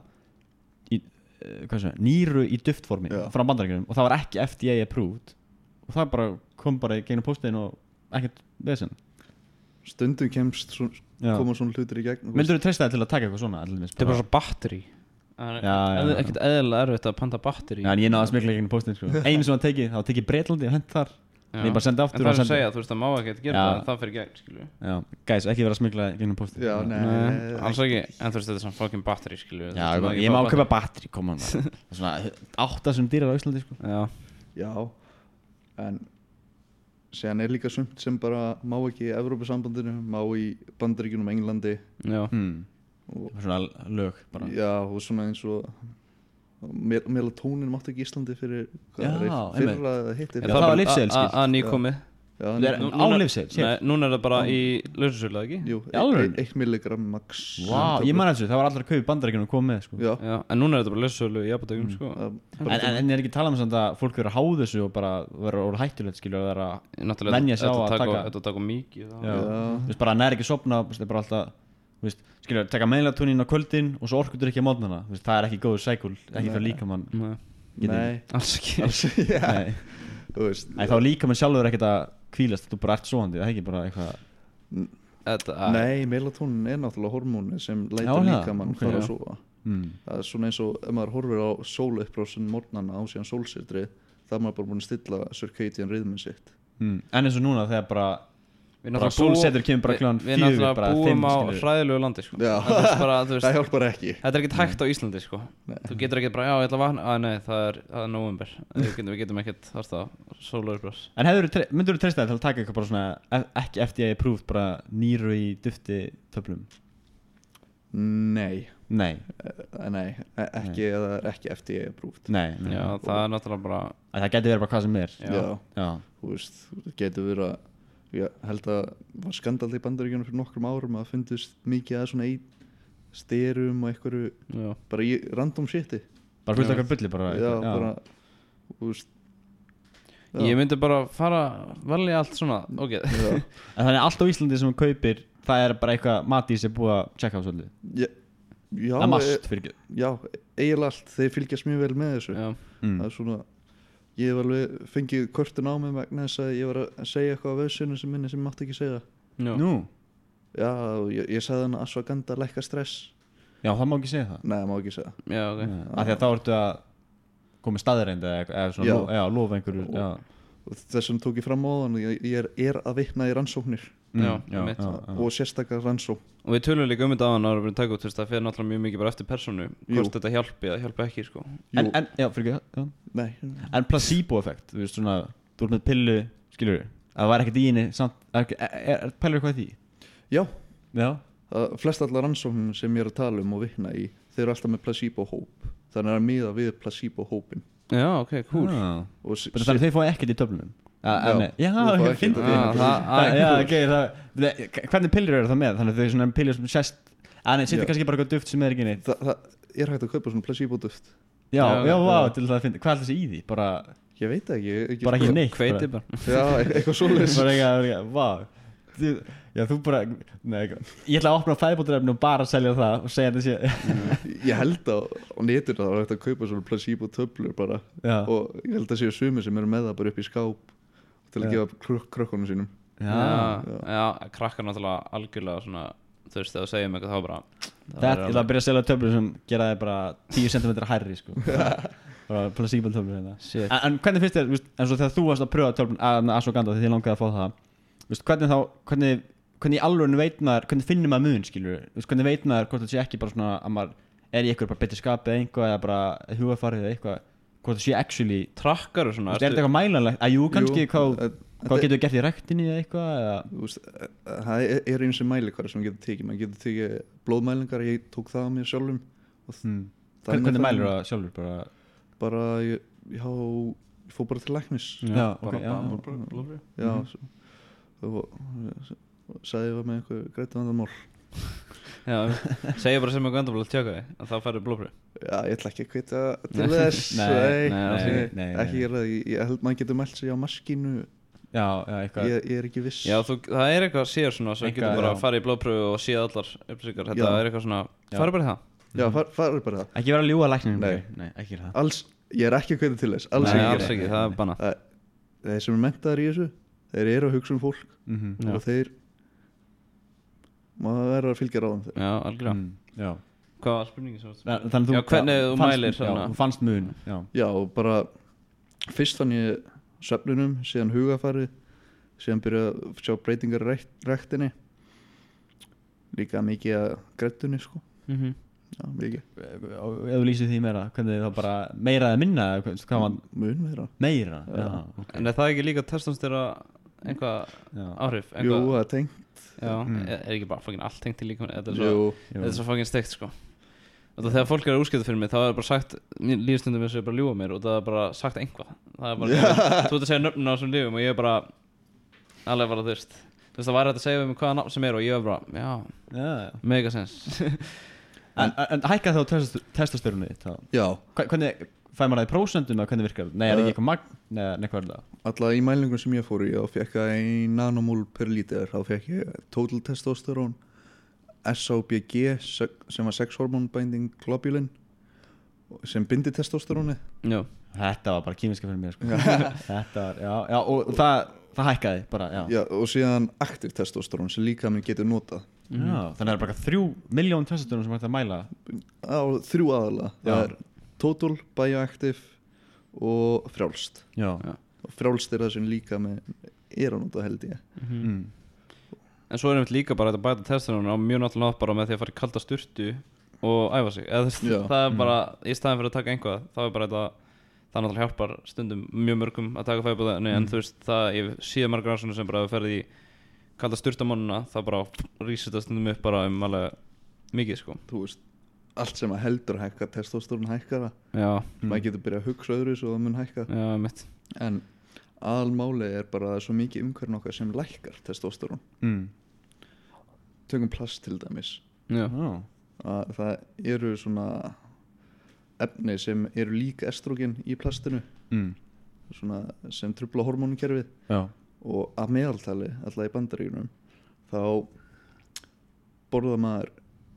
hann nýru í duftformi frá Bandaríkjunum og það var ekki FDA approved og það bara kom bara í gegnum póstin og ekkert vesen. Stundum koma svona hlutir í gegn. Myndur þú treysta það til að taka eitthvað svona? Þetta er bara svo batteri. Ekkert eðlilega erfitt að panta batteri. Já, en ég náði að smikla í gegnum póstin sko. Einu sem það tekið Breitlandi og hent þar. Ég bara sendi aftur. En það er að segja, þú veist það má ekki að gera það fyrir gegn, skilju. Já, gæs, ekki vera að smikla í gegnum póstin. Já, nei. Alls ekki, en þú veist þetta er svona fucking batteri, skilju. Já, ég má köpa batteri, koma hann. Það er svona 8 sem dýrar á Íslandi, sko. Já, en séðan er líka sumt sem bara má ekki í Evrópusambandinu, má í Bandaríkjunum, Englandi. Já. Svona lög bara. Já, og svona eins og melatónin mátti ekki í Íslandi fyrir fyrra eða hitti. Það var lyfseðil, skil. Að nýkomið. Það er á lyfseðil. Nei, núna er það bara í lausasölu, ekki? Jú, 1 milligram max. Vá, ég man þessu, það var allar að kaupa Bandaríkjunum og koma með, sko. Já, en núna er þetta bara lausasölu í apótekum, sko. En er ekki talað um svona að fólk verður að háða þessu og bara verður orðið hættulegt, skilju, og verður að venja sig á að taka. Þetta taka mikið. Þú veist, bara næri ekki sofna, það er bara alltaf, þú veist, skilju, taka melatonín á kvöldin og svo orkuður ekki á mótnana, þú veist, það er ekki góður cycle, ekki fyrir líkamann. Nei, alls ekki. Nei, þú veist. Nei, þá líkamann sjálfur ekkert að hvílast, þú bara ert sofandi, það er ekki bara eitthvað. Nei, melatonín er náttúrulega hormóni sem leitar líkamann fara að sofa. Það er svona eins og ef maður horfir á sólupprásin morgnana á síðan sólsetrið, það er maður bara búin að stilla circadian rhythmen sitt. En eins og núna þegar bara sólsetur kemur bara klukkan 4 við náttúrulega búum á hræðilegu landi, sko. Það hjálpar ekki. Þetta er ekkert hægt á Íslandi, sko. Þú getur ekkert bara, ég ætla að vakna, nei, það er november. Við getum ekkert þarst að sólarupprás. En myndur þú treysta það til að taka eitthvað bara svona ekki FDA approved, bara nýru í dufti töflum? Nei, ekki eða ekki FDA approved. Nei. Já, það er náttúrulega bara það getur verið bara hvað sem er. Já. Þú veist, það getur verið að ég held að var skandal í Bandaríkjunum fyrir nokkrum árum að fundist mikið að svona styrum og einhverju bara í random shiti. Bara fullt eitthvað bulli bara. Já, bara, þú veist. Ég myndi bara fara velja allt svona, ok. En þannig allt á Íslandi sem kaupir, það er bara eitthvað matís sem búið að checka á svolítið. Já, eiginlega allt. Þeir fylgjast mjög vel með þessu. Það er svona, ég hef alveg fengið kortun á mig vegna þess að ég var að segja eitthvað á vefsinu sem minni sem mátti ekki segja. Nú? Já, ég sagði hann að ashwagandha lækkar stress. Já, það má ekki segja það? Nei, það má ekki segja. Já, ok. Af því að þá ertu að koma staðreind eða svona, lofa einhverju. Og þessum tók ég fram á þann, ég er að vitna í rannsóknir. Og sérstaklega rannsókn. Og við tölum líka þetta á hann að við taka út, það fer náttúrulega mjög mikið bara eftir persónu hvort þetta hjálpi eða hjálpi ekki, sko. Nei. En placebo-effekt, þú veist svona, þú ert með pillu, skilur þú, að það var ekkert í henni samt, pælur eitthvað í því? Já. Flest allar rannsóknum sem ég er að tala um og vitna í, þeir eru alltaf með placebo-hóp, þannig að miða við placebo-hópin. Já, ok, cool. Þannig að þeir fá ekkert í töflunum? Já, ég finn hvernig pillur eru það með? Þannig að þau svona pillur sem sést setja kannski bara eitthvað duft sem er ekki neitt. Það er hægt að kaupa svona placebo duft. Já, til það að finna, hvað er þessi í því? Bara Ég veit ekki bara ekki neitt Hveiti bara Já, eitthvað svoleiðis bara eitthvað, þú bara ég ætla að opna fæðbótarefni og bara selja það og segja þessi Ég held að á netinu það var hægt að kaupa svona placebo töflur bara og ég held að séu sumir sem eru með það bara upp í skáp til að gefa krökkunum sínum Já, krakkar náttúrulega algjörlega svona þú veist, þegar þú segir mig eitthvað þá bara ég ætla að byrja að selja töflur sem gera þið bara 10 cm hærri sko bara placebo töflur en hvernig finnst þér, eins og þegar þú varst að pröfa töflun að Ashwagandha þegar þið langaði að fá það hvernig í alvörinu veit maður, hvernig finnir maður mun skilur, hvernig veit maður hvort það sé ekki bara svona að maður er í eitthvað bara betri skapi eða einhvað eða bara hugafarið eða eitthvað hvort það sé actually trakkar og svona er þetta eitthvað mælanlegt, kannski hvað getur gert í ræktinni eða eitthvað það er eins og mælikvarði sem getur tekið, maður getur tekið blóðmælingar, ég tók það á mér sjálfum hvernig mælur það sjálfur? bara ég fór bara til læknis og sagði ég var með einhver greitt vandamál segja bara sem einhver vandamál að tjóka þig að þá færðu blóðpröfu ég ætla ekki að hvita til þess ekki gera það, ég held maður getur mælt sig á maskínu ég er ekki viss það er eitthvað sér svona sem getur bara að fara í blóðpröfu og séð allar upplýsingar þetta er eitthvað svona, farðu bara í það farðu bara í það ekki vera að ljúga lækninu ekki það alls, ég er ekki að hvita til þess alls ekki, það er bannað þeir sem er menntaðir í þessu þeir eru að hugsa fólk og þeir maður verður að fylgja ráðum þeir algjörlega hvað var spurningin svo? Hvernig þú mælir þú fannst mun bara fyrst fann ég svefnunum, síðan hugafari síðan byrja að sjá breytingar í ræktinni líka mikið að grættunni sko mikið ef þú lýsir því meira, hvernig þá bara meira eða minna mun meira en er það ekki líka testosterón einhvað áhrif? Jú, það er tengt er ekki bara fucking allt tengt til líka þetta er svo fucking steikt sko og þegar fólk er útskipta fyrir mig þá er bara sagt lífstundum eins og ég bara ljúga mér og það er bara sagt einhvað það er bara, þú ert að segja nöfnum á þessum lífum og ég er bara alveg bara þú veist það væri hægt að segja um hvaða nafn sem er og ég er bara, mega sens en hækkaði þá testosterónið þitt? Já hvernig, fæði maður það í prósentum eða hvernig virkar það? Nei, er ekki eitthvað magn? Nei, hvað er það? Alltaf í mælingum sem ég fór í þá fekk ég 1 nanomól per lítir þá fekk ég total testosterón SOBG sem var sex hormone binding globulin sem bindi testosterónið þetta var bara kýmiska fyrir mér sko. þetta var, og það hækkaði bara og síðan aktiv testosterón sem líka minn getur notað þannig að það er bara 3 miljón testosterón sem hægt að mæla 3 aðalega það er total, bioactive og frjálst og frjálst er það sem líka með er að nota held ég en svo er einmitt líka bara að bæta testosterón á mjög náttúrulega bara með því að fara í kalda sturtu og æfa sig það er bara, í staðin fyrir að taka einhvað þá er bara þetta, það náttúrulega hjálpar stundum mjög mörgum að taka fæðbúða en þú veist, það, ég sé margar rannsóknir sem bara að ferði í kalda sturtamónuna það bara rísir það stundum upp bara alveg mikið sko þú veist, allt sem að heldur hækka testosterón hækkar það maður getur byrjað að hugsa öðru svo það mun hækka en aðalmáli er bara að það er svo mikið umhverfin okkar sem lækkar testosterón tökum plast til dæmis að það eru svona efni sem eru líka estrogen í plastinu svona sem trufla hormónukerfið og að meðaltali alltaf í Bandaríkjunum þá borða maður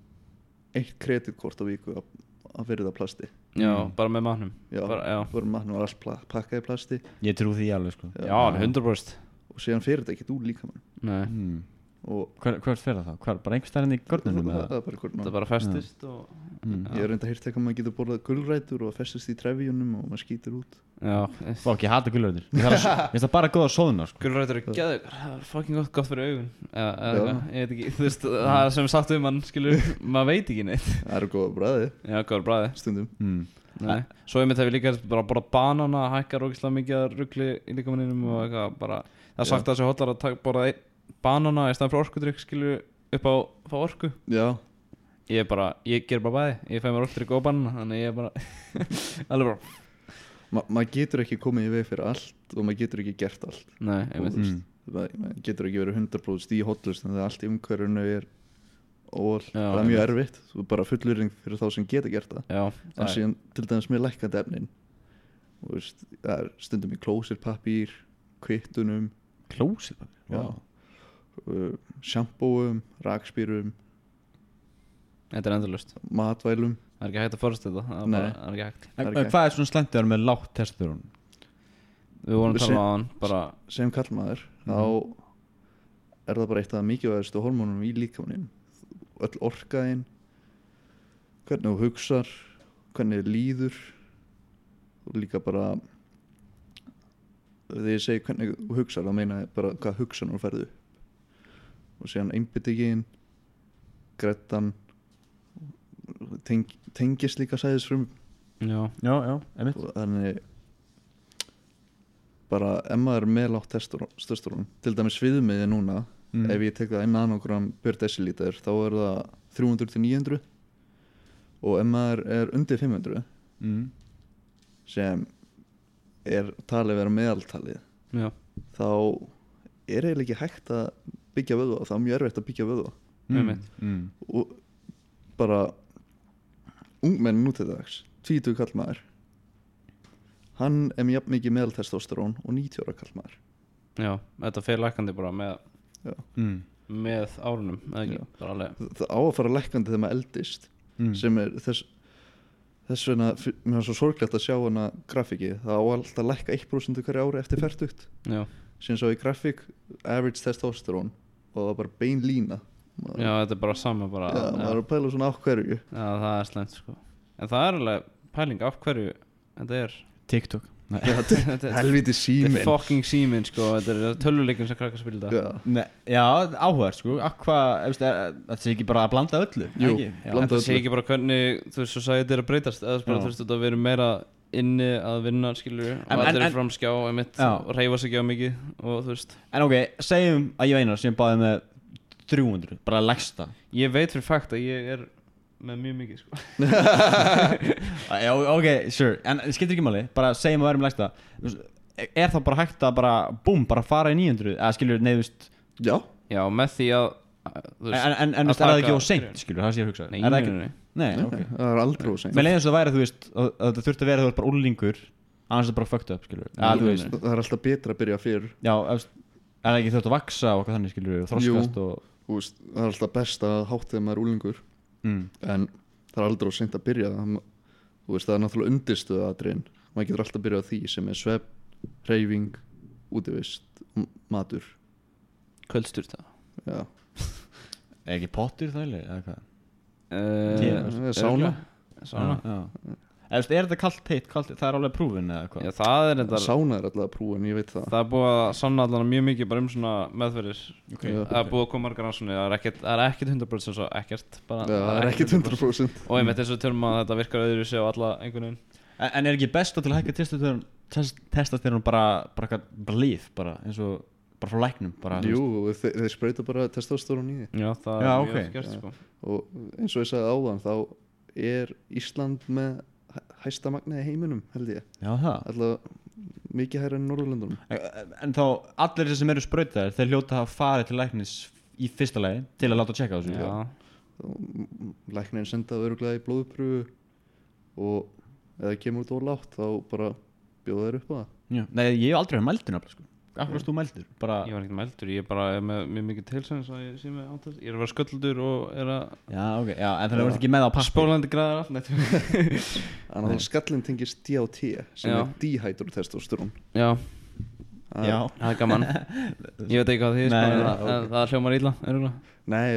1 kreditkort á viku að verið af plasti bara með matnum bara með matnum var allt pakkað í plasti ég trú því alveg sko 100% og síðan fer þetta ekkert úr líkamann og hvert fer það þá? Bara einhvers staðar inn í görnunum? Það bara festist ég er reynda að hýrta að maður getur borðað gulrætur og festist í trefjunum og maður skýtur út Fólk, ég hata gulrætur ég finnst það bara góða sóðunar sko. Gulrætur eru geðveikar, það er fucking gott fyrir augun ég veit ekki, þú veist það er sem sagt mann, skilur, maður veit ekki neitt það eru góða bræði góða bræði stundum svo ég myndi að við líka bara borða banana hækkar ógeðslega mikið að rugli í líkamanninum og eitthvað bara það er sagt að þessi hóllar að borða banana í staðan fyrir orkudrykk, skilur, upp á orku ég ger bara bæði ég fæ mér orkudrykk og banana þannig ég er bara alveg bara maður getur ekki komið í veg fyrir allt og maður getur ekki gert allt maður getur ekki verið 100% í hotlust en það allt í umhverfunu er og það mjög erfitt, þú bara fullurinn fyrir þá sem geta gert það. En síðan til dæmis með lækkandi efnin og veist, það er stundum í klósirpappír, kvittunum, sjampóum, rakspýrum, þetta er endalaust, matvælum. Það er ekki hægt að forðast þetta. Það er ekki hægt. Hvað er svona slæmt að vera með lágt testosterón? Við vorum að tala á hann bara sem kallmaður, þá er það bara eitt af mikilvægastu hormónum í líkamanum. Öll orkaðin, hvernig þú hugsar, hvernig þér líður og líka bara þegar ég segi hvernig þú hugsar þá meina ég bara hvað hugsanur þú ferð upp og síðan einbyttingin, grettan tengist líka sæðisfrum. Já, einmitt. Þannig bara ef maður er með lágt testosterón, til dæmis viðmiði núna, ef ég tek það 1 nanogram per desilítur þá er það 300-900 og ef maður er undir 500 sem er talið vera meðaltalið, þá er eiginlega ekki hægt að byggja vöðva, það er mjög erfitt að byggja vöðva. Og bara ungmenn nú til dags, 20 kallmaður, hann er með jafn mikið meðaltestosterón og 90 ára kallmaður. Já, þetta fer lækkandi bara með árunum, eða ekki? Það á að fara lækkandi þegar maður eldist, sem er þess vegna, mér var svo sorglegt að sjá hana grafíki, það á alltaf að lækka 1% hverju ári eftir fertugt. Síðan svo í grafík, average testosterón, og það var bara bein lína. Já, þetta er bara sama bara. Já, maður er að pæla svona á hverju. Já, það er slæmt sko. En það er alveg pæling á hverju þetta er. TikTok. Helviti síminn. Þetta er fucking síminn sko. Þetta er tölvuleikum sem krakkar spila þetta. Já, áhugað sko. Þetta sé ekki bara að blanda öllu. Jú, þetta sé ekki bara hvernig þú veist, svo sagði þetta er að breytast eða bara þú veist, þetta verður meira inni að vinna, skilur og allir er framskjá og reyfa sig ekki á mikið og þú veist. En ok, segjum að ég einar sem báði með 300, bara lægsta. Ég veit fyrir fakt að ég er með mjög mikið sko. Já, ok, sure. En skiptir ekki máli, bara segjum að vera með lægsta. Er það bara hægt að bara, búm, bara fara í 900 eða skilur, nei, þú veist. Já, með því að En er það ekki of seint, skilur, það sé ég að hugsa. Nei, okay. Það er aldrei of seint. Mér leiðist að það væri, þú veist, að það þurfti að vera þú veist bara úlingur, annars er það bara fucked up, skilur. Það er alltaf betra að byrja fyrr. Já, er það ekki þurft að vaksa og eitthvað þannig, skilur, og þroskast og það er alltaf best að hátt þegar maður er úlingur. En það er aldrei of seint að byrja. Þú veist, það er náttúrulega undirstöðuatriðin. Maður getur alltaf að byrja á því sem er svefn, hreyfing, útivist, matur, kvöldstyrta. Já. Er ekki pottur þægileg eða hvað? Sána. Er þetta kallt heitt, það er alveg prúfin eða hvað? Já, það er þetta. Sána er alltaf prúfin, ég veit það. Það er búið að sanna allavega mjög mikið bara svona meðferðir. Það er búið að koma margar rannsóknir, það er ekkert 100% svo ekkert. Það er ekkert 100%. Og ég veit eins og tölum að þetta virkar öðruvísi á alla einhvern veginn. En er ekki best til að hækka testosterón bara líf, bara eins og bara frá læknum bara, Jú, þeir sprauta bara testosterón í því. Já, það er mjög gert sko. Og eins og ég sagði áðan, þá er Ísland með hæsta magnaði heiminum, held ég. Já, það. Alltaf mikið hærra en Norðurlöndunum. En þá allir þessi sem eru sprautaðir, þeir hljóta að fara til læknis í fyrsta lagi til að láta tjekka þessu. Já. Læknirinn senda örugglega í blóðprufu og ef það kemur út ólátt þá bara bjóða þeir upp á það. Já. Nei, ég hef aldrei mældur nefnilega sko. Af hverju varst þú mældur? Ég var ekkert mældur, ég bara er með mjög mikið tilsæðins að ég sé með átast. Ég er að vera sköldur og er að Já, ok, já, en það verður ekki með á pappi. Spólandi græðar allt Þannig að skallinn tengist DHT sem er dihydrotestosterón. Já, Já. það er gaman. Ég veit ekki hvað því það hljómar illa, Nei,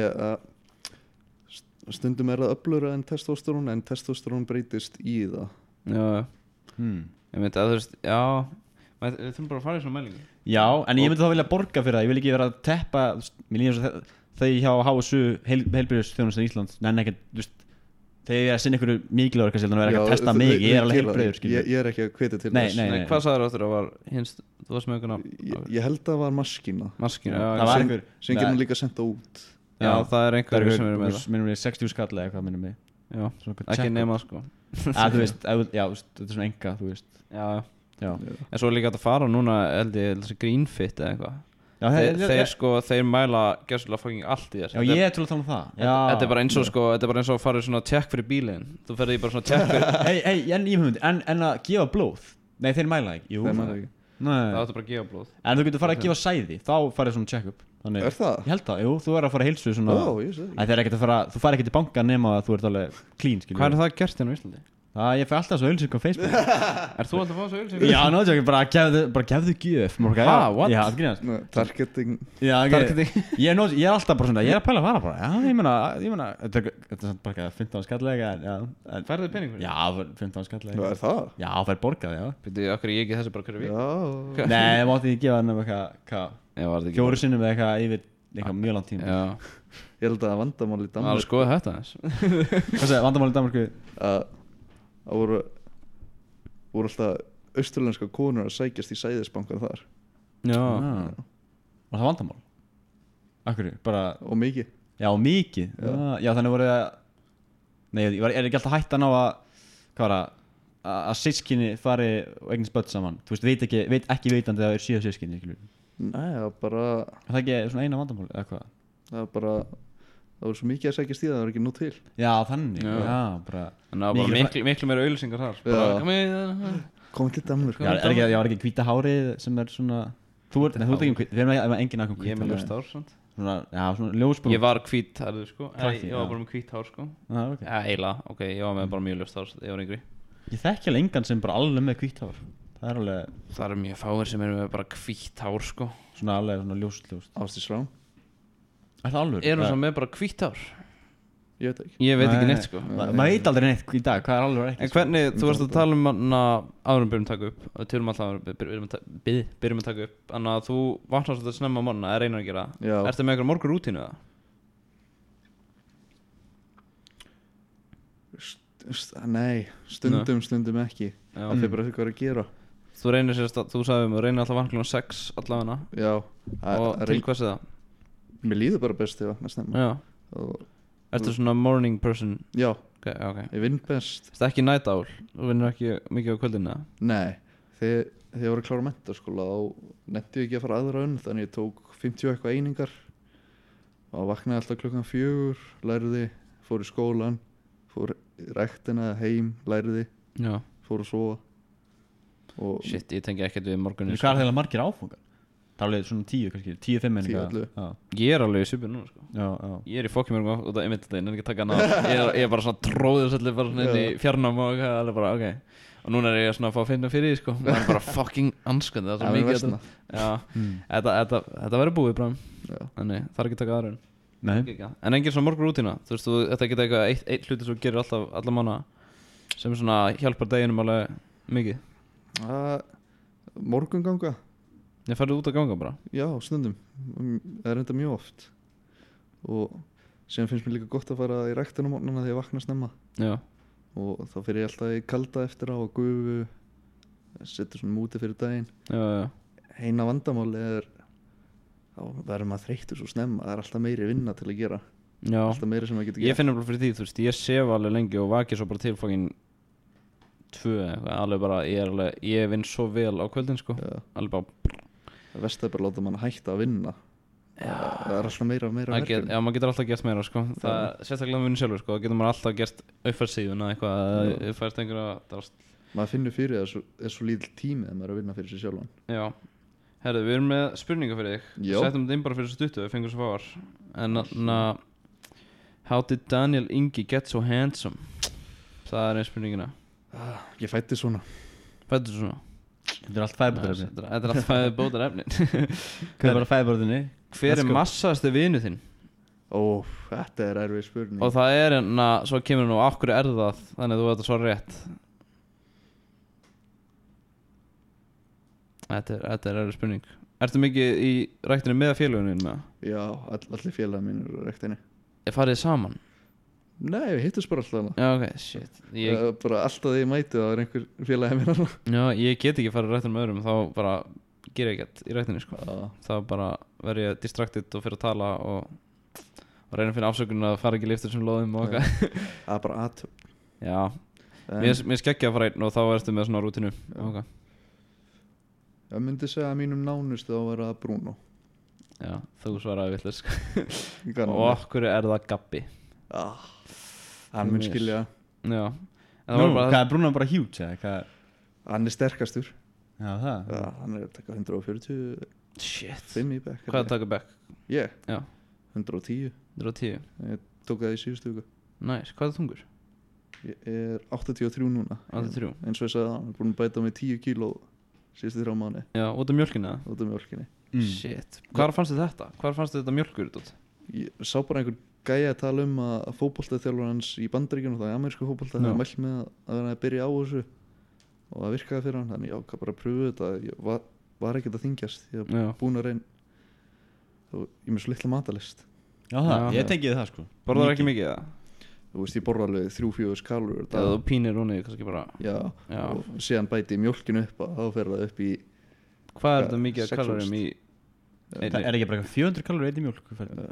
stundum er það öflugra en testosterón breytist í það. Já, ég veit að þú veist, já við þurfum bara að fara í svona mælingu. Já, en ég myndi þá vilja borga fyrir það. Ég vil ekki vera að teppa. Mér líður svo þegar hjá HSU heilbrigðisþjónustu Íslands ekkert, þú veist, þegar ég er að sinna einhverju mikilvægur kannski, þannig að vera ekki að testa mig. Ég er alveg heilbrigður, skilur. Ég er ekki að hvetja til þess. Nei. Hvað sagðir áttur að var hinst? Þú varst með einhverjum Ég held að það var maskína. Já, það var einhver sem getur líka senda út. Já, það er einhver sem verður með það. Minnum við 60 skall eða eitthvað minnum við. Já, ekki nema sko. Þú veist, já, þetta er svona enga, þú veist. Já. En svo er líka að fara núna held ég þessi Greenfit eða eitthvað. þeir mæla gæslega fucking allt í þér. Já, ég er til að tala um það. Þetta er bara eins og þetta er bara eins og að fara svona check fyrir bílinn. Þú ferði bara svona check fyrir en að gefa blóð. Nei, þeir mæla ekki. Jú, þeir mæla ekki. Það áttu bara að gefa blóð. En þú getur farið að gefa sæði, þá farið svona check-up. Þannig, er það? Ég held það, jú, þú er að fara að heilsu svona. Ég sé þú farið ekkert í banka nema að þú ert alveg clean, skilur. Hvað er það gert hérna á Íslandi? Ég fæ alltaf svo auðlýsing á Facebook. Er þú alltaf að fá svo auðlýsing? Já, náttúrulega, bara gefðu gjöf. What? Já, það grínast. Targeting. Já, ég er alltaf bara svona, ég er að pæla að fara bara. Já, ég meina, þetta er samt bara 15 skallega, já. Færðu þið pening fyrir? Já, 15 skallega. Hvað er það? Já, fær borgað, já. Býttu, okkur ég ekki þessu bara hverju vík? Já. Nei, ég mátti ekki gefa hann eitthvað 4 sinnum eða eitthvað yfir eitthvað mjög langt tíma. Já. Ég held að vandamál í Það er að skoða þetta eins. Hvað segir, vandamál í Danmörku? Það voru alltaf austurlenska konur að sækjast í sæðisbankan þar. Já. Var það vandamál? Akkurri, bara. Og mikið. Já, mikið. Já, þannig voru það. Nei, er ekki alltaf hættan á að systkini fari og eignast börn saman? Þú veist, veit ekki veitandi að það er 7 systkini, skilur. Nei, það var bara. Er það ekki svona eina vandamál eða hvað? Það var bara. Það voru svo mikið að sækjast í það var ekki nú til. Já, þannig. Já, bara. Þannig að bara miklu meira auðlýsingar þar. Komið til Danmörk. Já, var ekki hvíta hárið sem er svona. Þú ert ekki hvít. Við erum enginn aðkom hvít. Ég er með ljóst hár, sant? Já, svona ljósbrún. Ég var hvít, sko. Ég var bara með hvít hár, sko. Ok. Eiginlega, ok, ég var með bara mjög ljóst hár, ég var yngri. Ég þekki alveg engan sem bara alveg með hvít hár. Það eru mjög fáir sem eru með bara hvít hár, sko. Svona alveg svona ljóst. Ásdís Rán. Er það alveg? Er hún svo með bara hvít hár? Ég veit ekki. Ég veit ekki neitt, sko. Maður veit aldrei neitt í dag, hvað er alveg ekki. En hvernig, þú varst að tala um áðurum byrjum taka upp, tölum alltaf byrjum að taka upp, þannig að þú vaknar svolítið snemma á morgunna, er reynir að gera. Já. Ertu með eitthvað morgur rútínu eða? Nei, stundum ekki. Það fyrir bara hvað að gera. Þú reynir sérst að, þú sagði þú reynir alltaf vakna 6 allavega. Já. Og til hvers er það? Mér líður bara best þegar vakna snemma. Já. Ertu svona morning person? Já. Ok. Ég vinn best. Það er ekki night owl? Þú vinnur ekki mikið á kvöldinu? Nei. Þegar ég var að klára menntaskóla þá nefndi ég ekki að fara aðra önn, þannig ég tók 50 eitthvað einingar og vaknaði alltaf klukkan 4, lærði, fór í skólan, fór í ræktina, heim, lærði, fór að sofa. Shit, ég tengi ekkert við morguninu. Hvað er þeirra margir áfangar? Það er alveg svona 10 kannski, 10-5 einingar. Ég er alveg í svipur núna, sko. Já. Ég er í fokkjumörgum út af einmittdegin, en ekki taka hana. Ég er bara svona tróðursöllu bara svona inn í fjarnám og alveg bara, ok. Og núna er ég svona að fá að finna fyrir því, sko. Það er bara fucking anskandi, það er svo mikið þetta. Já, þetta verður búið bráðum. Þannig, það er ekki að taka aðra. Nei. En engin svona morgur rútína, þú veist, þetta geta eitthvað eitt hluti sem þú gerir alltaf, alla mánuða, sem svona hjálpar deginum alveg mikið. Morgunganga. Ég færði út að ganga bara? Já, stundum. Það er enda mjög oft. Og síðan finnst mér líka gott að fara í ræktinu á morgnana þegar ég vakna snemma. Já. Og þá fyrir ég alltaf í kalda eftir á og gufu, setur svona múti fyrir daginn. Já. Eina vandamáli er þá verður maður þreyttur svo snemma. Það er alltaf meiri vinna til að gera. Já. Alltaf meiri sem maður getur gera. Ég finn bara fyrir því, þú veist, ég sef alveg lengi og vakið svo bara til fokkin 2 alveg bara, ég vinn svo vel á kvöldin, sko. Já. Alveg bara Það versta er bara að láta mann hætta að vinna. Það er alltaf meira verkefni. Já, maður getur alltaf gert meira, sko. Sérstaklega með vinnu sjálfur, sko. Það getur maður alltaf gert uppfært síðuna eitthvað, uppfært einhverja drast. Maður finnur fyrir það er svo lítill tími að maður er að vinna fyrir sig sjálfan. Já. Herðu, við erum með spurningar fyrir þig. Já. Settum þetta inn bara fyrir stuttu, við fengum svo fáar. En how did Daniel Ingi get so handsome? Það er einn spurningina. Ég fætti svona. Fættu svona? Þetta er allt fæðbótarefni. Þetta er allt fæðbótarefni. Hvað er bara fæðbótarefni? Hver er massaðasti vinu þinn? Þetta er erfið spurning. Og það er svo kemur nú af hverju er það, þannig að þú veit að svara rétt. Þetta er erfið spurning. Ertu mikið í ræktinu með félögunum með? Já, allir félagar mínir eru í ræktinni. Ég farið saman? Nei, við hittust bara alltaf hana. Já, ok, shit. Bara alltaf þegar ég mæti það er einhver félagi mér hana. Já, ég get ekki farið ræktinu með öðrum, þá bara ger ég ekkert í ræktinu, sko. Þá bara verð ég distracted og fyrir að tala og reyna að finna afsökunum að fara ekki liftur sem loðum og eitthvað. Það er bara aðtöp. Já, mér skeggja að fara einn og þá ertu með svona rútinu. Okay. Ég myndi segja að mínum nánustu þá vera Bruno. Já, þú svaraði vitlaust sko. Ég kann Og okkur það Gabbi Hann mun skilja. Já Nú, hvað er Bruno bara huge eða hvað? Hann er sterkastur. Já, það Hann er að taka 145 Shit í bekk. Hvað er að taka back? Ég? Já 110. 110 Ég tók það í síðustu viku. Nice, hvað er þungur? Ég er 83 núna. 83 Eins og ég sagði, hann er búin að bæta með 10 kíló síðustu 3 mánuði Já, út af mjölkina út af mjölkinni. Shit, hvar fannstu þetta? Hvar fannstu þetta mjölkur? Ég sá bara einhver gæja að tala um að fótboltaþjálfur hans í Bandaríkjunum, það er amerísku fótbolta, það er mælt með að vera að byrja á þessu og það virkaði fyrir hann, þannig ég ákvað bara að pröfu þetta. Ég var ekkert að þingjast, ég var búin að reyna og ég er með svo litla matalist. Já, það, ég tengiði það sko. Borðar ekki mikið það? Þú veist, ég borða alveg 3-4 kalórir Já, þú pínir húnni kannski bara Já, og síðan bæti mjólkinu upp og þá fer það upp í Hvað er þetta mikið kalórium í Það er ekki bara 400 kalórir eitt í mjólk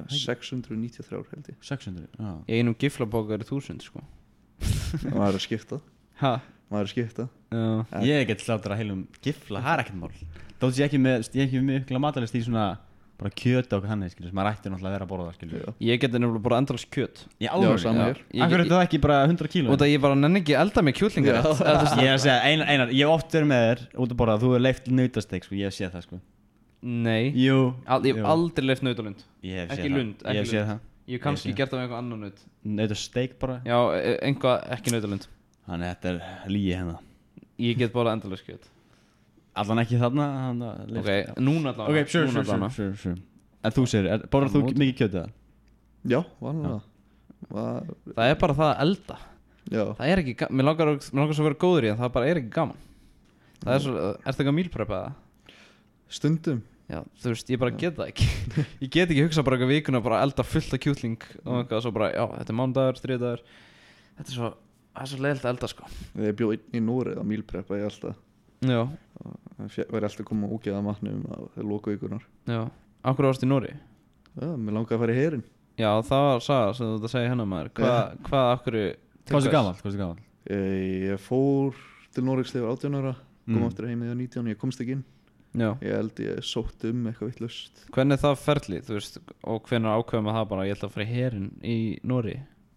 693 held ég 600, já Í einum giflabóka 1000 sko Maður er að skipta Ha? Maður er að skipta Ég get slátur að heilum gifla, það er ekkert mál Þótt ég ekki með mikla matalist í svona bara kjöt og hann sem maður ætti náttúrulega að vera að borða það Ég geti nefnilega bara endalast kjöt Já, saman hér Akkur er þetta ekki bara 100 kíló? Og það ég bara nenni ekki elda með kjútlingar Ég er að segja, Einar, ég hef oft verið með þér út að borða þú hefur leift nautasteik, sko, ég hef séð það sko. Nei, Jú, ég hef aldrei leift nautalund Ekki lund, Ég hef séð það Ég hef kannski gert það með eitthvað annan naut Nautasteik bara Já, einhvað ekki nautalund Þannig þetta er lygi hérna Ég get bara endalast kjöt Allan ekki þarna Ok, núna allan Ok, sure En þú segir, borðar þú mikið kjöt eða? Já, vanlega Það er bara það að elda Já Það er ekki, mér langar svo að vera góður í en það bara er ekki gaman Það er svo, ertu eitthvað mealpreppa eða? Stundum Já, þú veist, ég bara get það ekki Ég get ekki hugsa bara eitthvað vikuna bara elda fullt af kjútling og eitthvað svo bara, já, þetta er mánudagur, þriðdagur Þetta er svo, það er svo leiðilegt að elda sko Ég bjóð í Noreg að mealpreppa ég alltaf Já Það væri alltaf að koma og úgeða matnum að loka ikunar Já, akkur ást í Nóri? Já, mér langaði að fara í herinn Já, það var saga sem þú þetta segja hennar maður Hvað akkur Hvað er gamall? Ég fór til Noregs þegar 18 ára kom aftur heim þegar 19, ég komst ekki inn Já. Ég held ég sótt eitthvað vitlaust Hvernig er það ferli, þú veist og hvenær ákveðum að það bara, ég ætla að fara í herinn í Nóri?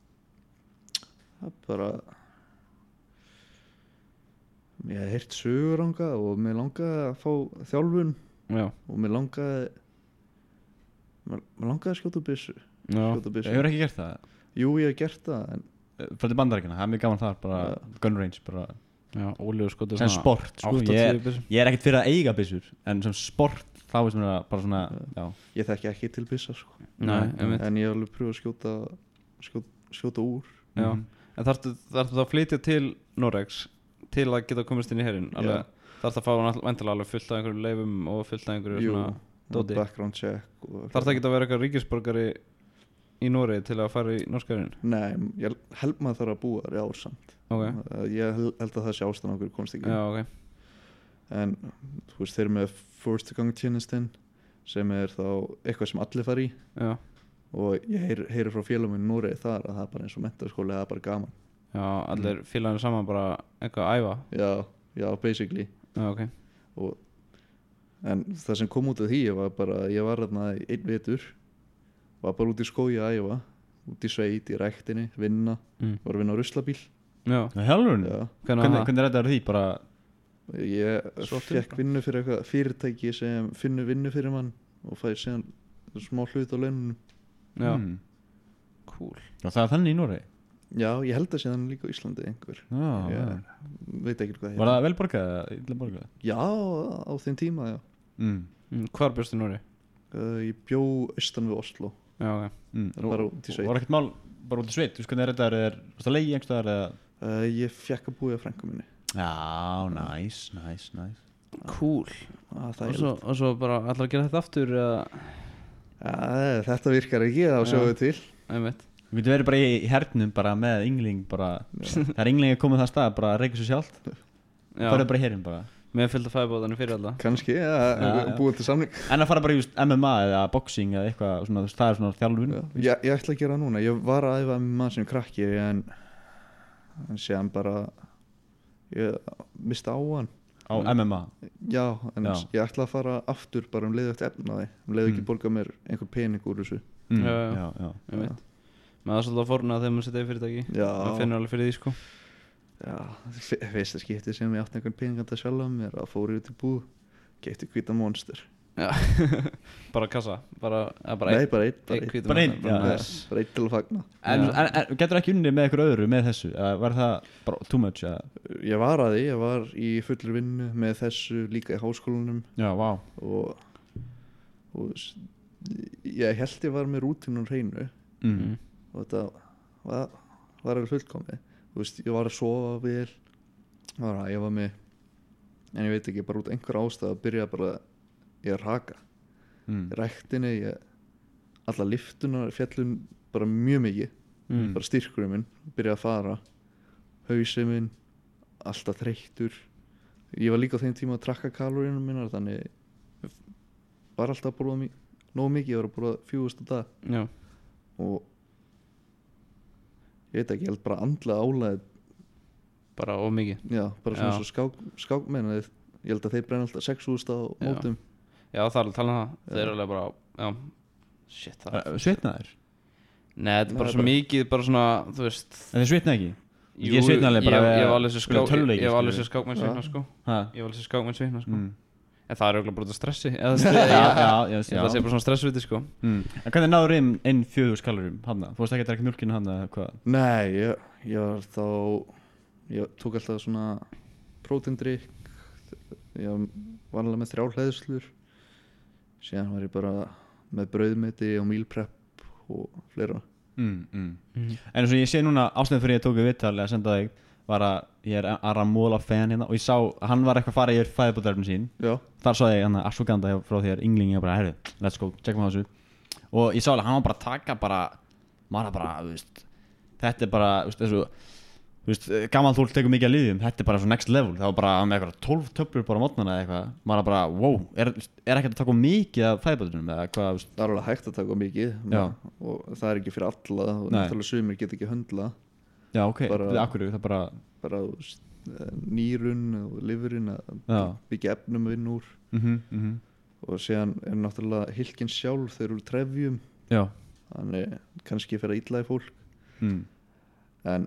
Það bara Ég hef heyrt sögur ánga og mér langaði að fá þjálfun Já. og mér langaði að skjóta byssu. Hefur ekki gert það? Jú, ég hef gert það en Fyrir til Bandaríkjanna, það er mjög gaman þar bara gun range bara Óli og skotur sem sport sko. Ég er ekkert fyrir að eiga byssur en sem sport þá veist mér að bara svona já. Ég þekki ekki til byssa sko. Nei, en ég hef alveg pröfað að skjóta úr. Já. En þarftu þá að flytja til Noregs til að geta komist inn í herinn alveg, þarftu að fá vantilega alveg fullt af einhverjum leifum og fullt af einhverju svona dóti background check þarftu ekki að vera eitthvað ríkisborgari í Noregi til að fara í norska herinn? Nei, ég held maður þarf að búa þar í ár samt ég held að það sé ástæðan okkur komst ekki en þú veist þeir eru með fórstugangtjenestinn sem er þá eitthvað sem allir fara í og ég heyri frá félagum í Noregi þar að það er bara eins og menntaskóli það er bara gaman allir félaginu saman bara eitthvað að æfa já, basically en það sem kom út af því var bara ég var þarna einn vetur var bara út í skógi að æfa út í sveit, í ræktinni, vinna var að vinna á ruslabíl Hvernig er þetta því? Bara ég fekk vinnu fyrir eitthvað fyrirtæki sem finnur vinnu fyrir mann og fæði síðan smá hlut á laununum Cool Það er þannig í Noregi? Já, ég held að sé þannig líka á Íslandi einhver veit ekki hvað Var það vel borgað eða illa borgað? Já, á þeim tíma, já Hvar bjóst í Noregi? Ég bjó austan við Oslo bara út í sveit Var ekkert mál bara út í sveit? Þú veist hvernig er þetta? Er það leigi einhverstaðar eða? Ég fekk að búa á frænku minni Já, nice Cool Og svo bara ætlar að gera þetta aftur Þetta virkar ekki, þá sjáum við til Þú getur verið bara í hernum bara með yngling bara Það er yngling að koma það stað bara að reyka svo sjálft farið bara í herrin bara með fylgta fæðbóðanir fyrir alltaf kannski, búið til samning en að fara bara í MMA eða boxing eða eitthvað svona, það er svona þjálfun ég ætla að gera núna, ég var að æfa MMA sem krakki en séðan bara ég misti á hann á MMA? Já, en Já. ég ætla að fara aftur bara leið eftir efnaði ekki borga mér einhver pening úr þessu Já. Ég veit maður er svolítið að forna þegar maður setja í fyrirtæki maður finnur alveg fyrir því sko Já, fyrsta skipti sem ég átti einhvern peninganda sjálf á mér að fóri út í búð keypti hvíta Monster bara kassa bara Nei, bara einn Bara einn, já. bara einn til að fagna En getur ekki unnið með ykkur öðru með þessu? Eða var það bara too much? Ég var í fullri vinnu með þessu líka í háskólanum Já, vá og ég held ég var með rútínun hreinu og þetta var alveg fullkomið ég var að sofa vel ég var með en ég veit ekki, bara út einhver ástæð að byrja bara ég að raka ræktinni, alla lyftunar fjallun bara mjög mikið bara styrkurinn minn, byrja að fara hausinn minn alltaf þreyttur ég var líka á þeim tíma að trakka kaloríunum minnar þannig var alltaf að borða nóg mikið, ég var að borða 4.000 dag Já. og ég veit ekki, ég held bara andlega álæð bara of mikið já, bara svona svo skákmenn ég held að þeir brenna alltaf 6.000 á mótum Já, það er alveg talað um það þeir eru alveg bara, shit það Svitnaðir? Nei, þetta er bara svo mikið, bara svona, þú veist En þeir svitna ekki? Jú, Ég svitna alveg bara ég var alveg sér skákmenn svitna sko Ég var alveg sér skákmenn svitna sko En það er auðvitað bara stressi Já, það sé bara svona stressviti sko En hvernig náður inn 4.000 kaloríum hann? Þú veist ekki að drekka mjölkina hann eða hvað? Nei, ég var þá ég tók alltaf svona próteindrykk ég var alveg með 3 hleðslur síðan var ég bara með brauðmeti og meal prep og fleira En eins og ég sé núna ástæðan fyrir ég tók við viðtal að senda þig var að ég er Aram Móla fan hérna og ég sá að hann var eitthvað að fara yfir fæðubótaröfnum sín Já. Þar sá ég hann að Ashwagandha frá þér ynglingi og bara herru, let's go, checkum á þessu og ég sá alveg hann var bara að taka maður bara, þú veist þetta er bara, þú veist gaman þól tekur mikið að lyfjum, þetta er bara svo next level það var bara með eitthvað 12 töflur bara á mótnana eða eitthvað, maður bara, wow er ekkert að taka mikið af fæðubótaröfnum eða hvað, það er alveg hægt að taka mikið og það er ekki fyrir alla og náttúrulega sumir get ekki höndla Já, ok, akkur, það bara nýrun og lifurinn að byggja efnum vinn úr og síðan er náttúrulega hilkin sjálf þeir úr trefjum þannig kannski fyrir að illa í fólk en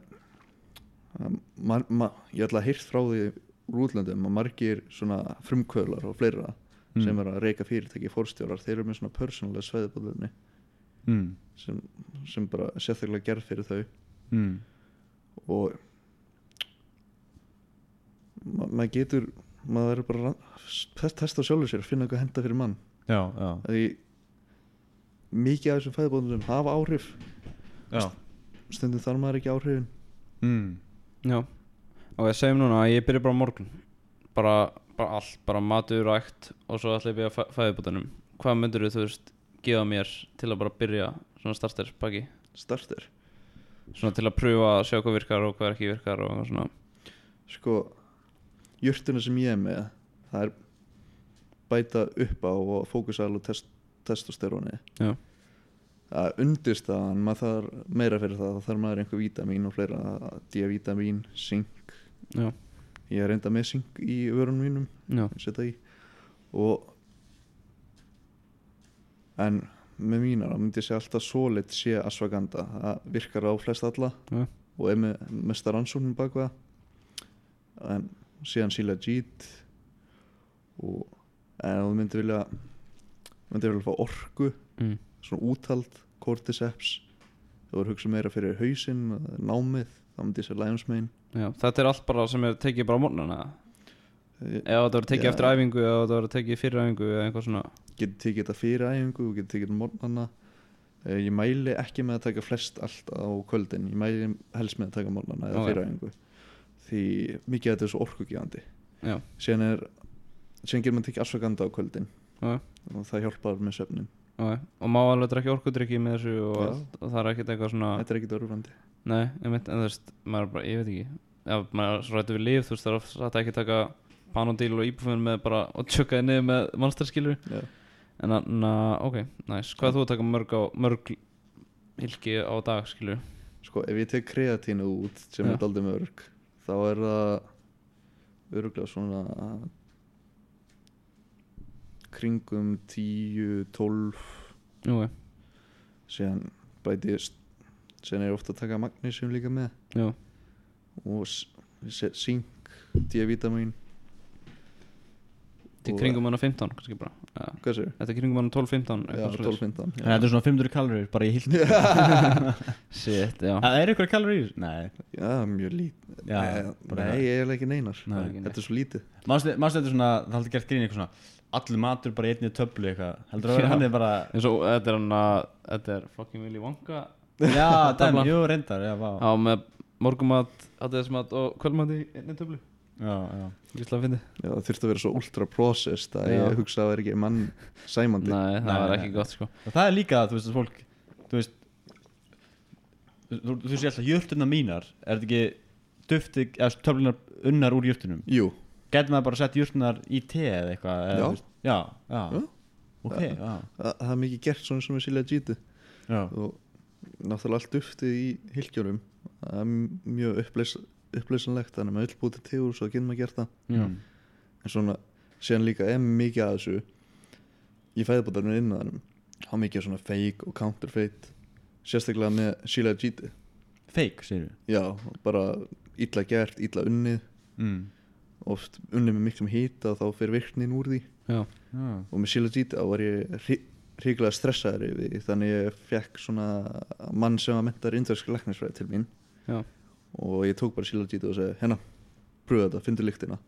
ég ætla að heyrt frá því úr útlöndum að margir svona frumkvöðlar og fleira sem er að reyka fyrirtæki forstjórar, þeir eru með svona persónulega sveðbóðurni sem bara sérstaklega gerð fyrir þau og maður er bara testa á sjálfur sér að finna eitthvað henda fyrir mann því mikið af þessum fæðubóðum sem hafa áhrif stundum þarf maður ekki áhrifin Já, og ég segjum núna að ég byrja bara á morgun bara allt, bara matur, rækt og svo ætla ég að byrja fæðubóðunum hvað myndir þú veist gefa mér til að bara byrja svona starter pakki svona til að pröfa að sjá hvað virkar og hvað ekki virkar og svona sko, jurtuna sem ég er með það er bæta upp á og fókusal og testosteróni það undirstaðan, maður þarf meira fyrir það þarf maður einhver vítamín og fleira D-vítamín, zink ég er reynda með zink í vörunum mínum setja í og en með mínar þá myndi ég segja alltaf solid sé Ashwagandha, það virkar á flest alla og er með mesta rannsóknum bak það en síðan Shilajit og en þú myndi vilja fá orku svona úthald, cordyceps þú voru hugsað meira fyrir hausinn námið, þá myndi ég segja Lion's Mane þetta er allt bara sem er tekið bara á morgnana eða þetta verður tekið eftir æfingu eða þetta verður tekið fyrir æfingu eða eitthvað svona getur tekið þetta fyrir æfingu og getur tekið þetta morgnana ég mæli ekki með að taka flest allt á kvöldin ég mæli helst með að taka morgnana eða fyrir æfingu því mikið þetta er svo orkugefandi síðan getur maður tekið Ashwagandha á kvöldin og það hjálpar með svefnin og má alveg drekka orkudrykki með þessu og það er ekkert eitthvað svona þetta er ekkert örfandi nei, en þú veist, maður bara, ég veit ekki ef maður svo rættu við líf, þú veist, það er ofta ekki taka Panodil og Ibuprofen með bara og tjökkaði niður með Monster skilur en ok, nice hvað er þú að taka mörg hilki á dag skilur sko, ef ég tek kreatínu út sem er dálítið mörg þá er það örugglega svona kringum 10, 12 síðan bæti ég síðan ofta að taka magnesium líka með og zink, D-vitamin Þetta er kringum hana 15 kannski bara Hvað sér? Þetta er kringum hana 12-15 Já, 12-15 Þetta er svona 500 kalorir bara í hildi Shit, já Það er eitthvað kalorir? Nei Já, mjög lít Nei, ég er ekki neinar Þetta er svo lítið Manstu þetta svona, það haldi gert grín eitthvað svona allir matur bara í einni töflu eitthvað heldur að hann er bara eins og þetta er fucking Willy Wonka Já, dæmi, jú, reyndar Já, með morgumat, hádegismat og kvöldmat í einni töflu Já Gísla að finna Já, það þurfti að vera svo ultra processed að ég hugsa að það er ekki mann sæmandi Nei, það var ekki gott sko Og það er líka, þú veist, að fólk þú veist þú sé alltaf jurturnar mínar er þetta ekki dufti, eða töflunar unnar úr jurtunum Jú Getur maður bara að setja jurturnar í te eða eitthvað Já Ok, já Það er mikið gert svona sem við Silja Gíti Já og náttúrulega allt duftið í hylkjónum það er mjög uppleysanlegt þannig að maður vill búið til te úr svo getur maður gert það en svona síðan líka er mikið að þessu í fæðubótarinn innan á mikið svona fake og counterfeit sérstaklega með Silja Gíti Fake, segir þú? Já, bara illa gert, illa unnið oft unnið með miklum hita og þá fer virknin úr því og með Silja Gíti þá var ég hrikalega stressaður yfir því þannig ég fekk svona mann sem var menntar indversk læknisfræði til mín og ég tók bara Silja Gíti og segi hérna, pröfu þetta, fyndu lyktina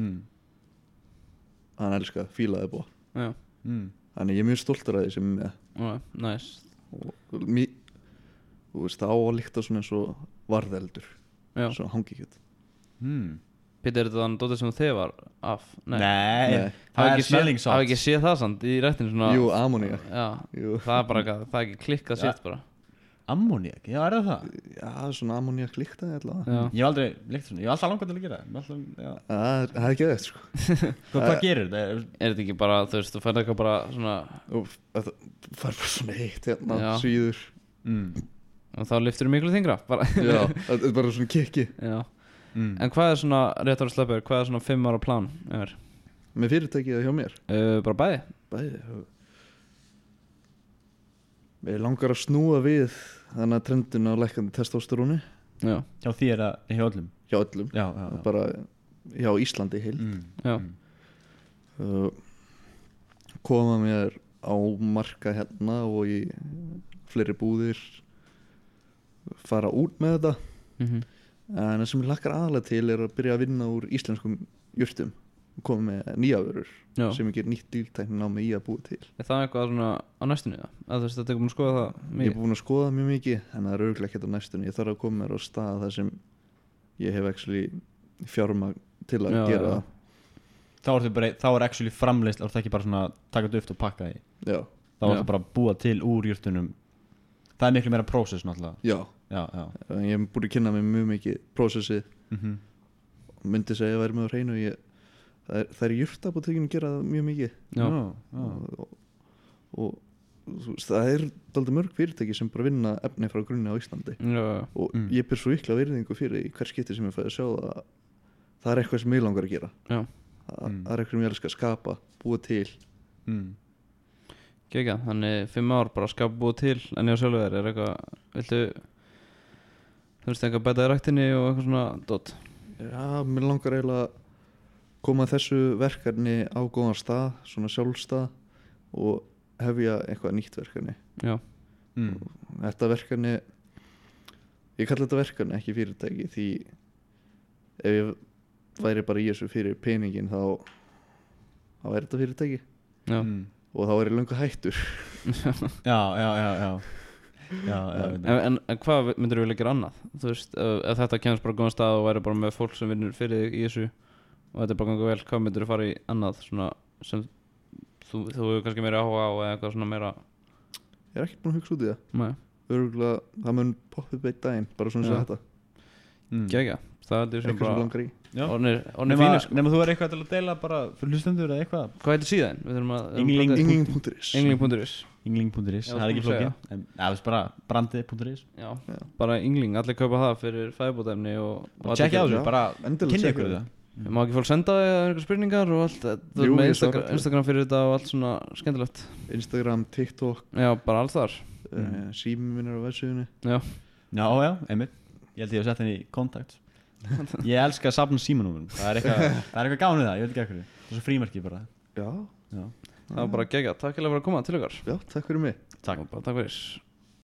hann elska, fílaði búa þannig ég er mjög stoltur að því sem Nice og þú veist það á að lykta svona eins og varðeldur svona hangikjöt Pítur, er þetta þannig dóttir sem þið var af? Nei. Það er smelling salt Hafa ekki séð það samt í rættinu svona Jú, ammoníak Já, það er bara það er ekki klikkað sitt bara Ammoniak, já, er það? Já, svona ammoníak lyktaði allavega Ég hef aldrei lykt svona, ég hef alltaf langað til að gera það er ekki það sko Hvað gerir þetta? Er þetta ekki bara, þú veist, þú færði eitthvað bara svona það fær bara svona heitt hérna, svíður og þá lyftur þú miklu þingra bara. Já, þetta er bara svona kikki Já En hvað er svona, rétt ára sleppur, hvað er svona 5 ára plan yfir? Með fyrirtækið hjá mér? Bara bæði? Bæði Við langar að snúa við þannig að trendin á lækkandi testósteróni Já því er það hjá öllum? Hjá öllum, já. Bara hjá Íslandi heild Já Koma mér á marka hérna og í fleiri búðir fara út með þetta en það sem ég lakkar aðalega til er að byrja að vinna úr íslenskum jurtum og koma með nýja vörur sem ég ger nýtt dýrtæknin á mig í að búa til Er það eitthvað svona á næstunni það? Að þú veist að þú er búin að skoða það mikið? Ég er búin að skoða mjög mikið en það er örugglega ekkert á næstunni ég þarf að koma mér á stað þar sem ég hef actually fjármagn til að gera það Þá er actually framleiðsla og það ekki bara svona taka duft og pakka því Þá er það bara að búa til úr jurtunum Það er miklu meira prósess náttúrulega Já. Ég hef búin að kynna mig mjög mikið prósessið og myndi segja að vera með á hreinu það er jurtabótekinu að gera það mjög mikið og það er dálítið mörg fyrirtæki sem bara vinna efni frá grunni á Íslandi og ég ber svo ykla virðingu fyrir hver skipti sem ég fæði að sjá að það er eitthvað sem ég langar að gera það er eitthvað sem ég elskar að skapa, búa til Gekka, þannig 5 ár bara að skapa búa til en ég á sjálfu er eitthvað viltu þú veist eitthvað bæta í ræktinni og eitthvað svona dot Já, mér langar eiginlega að koma þessu verkefni á góðan stað, svona sjálfstað og hefja eitthvað nýtt verkefni Þetta verkefni ég kalla þetta verkefni ekki fyrirtæki því ef ég væri bara í þessu fyrir peningin þá er þetta fyrirtæki og þá er ég löngu hættur En hvað myndir þú vilja gera annað? Þú veist, ef þetta kemst bara á góðan stað og væri bara með fólk sem vinnur fyrir þig í þessu og þetta er bara ganga vel, hvað myndir þú fara í annað svona sem þú hefur kannski meira áhuga á eða eitthvað svona meira Ég er ekki búin að hugsa út í það Nei Örugglega, það mun poppa upp eitt daginn bara svona sem þetta Gekka, það heldur sem bara langar í Orðnir fínir sko Nefnum þú er eitthvað til að deila bara fyrir hlustendur eða eitthvað Hvað heitir síðan? Við þurfum að Yngling.is Yngling.is, það er ekki flókið það er bara brandið.is Já, bara Yngling, allir kaupa það fyrir fæðubótefni og Tjekkja á þessu, bara kynni ykkur það Má ekki fólk senda eða einhverjum spurningar og allt? Þú Jú, með ég svara. Instagram fyrir þetta og allt svona skemmtilegt. Instagram, TikTok, Já, bara alls þar. síminn minn á vefsíðunni. Já, einmitt. Ég held ég að setja henni í kontakt. Ég elska að safna símanúmerum. Það er eitthvað gáðan við það, ég veit ekki ekkur. Það er svo frímerki bara. Já. Það var bara geggjað. Takk fyrir að vera að koma til okkar. Já, takk fyrir mig. Takk. Takk fyrir.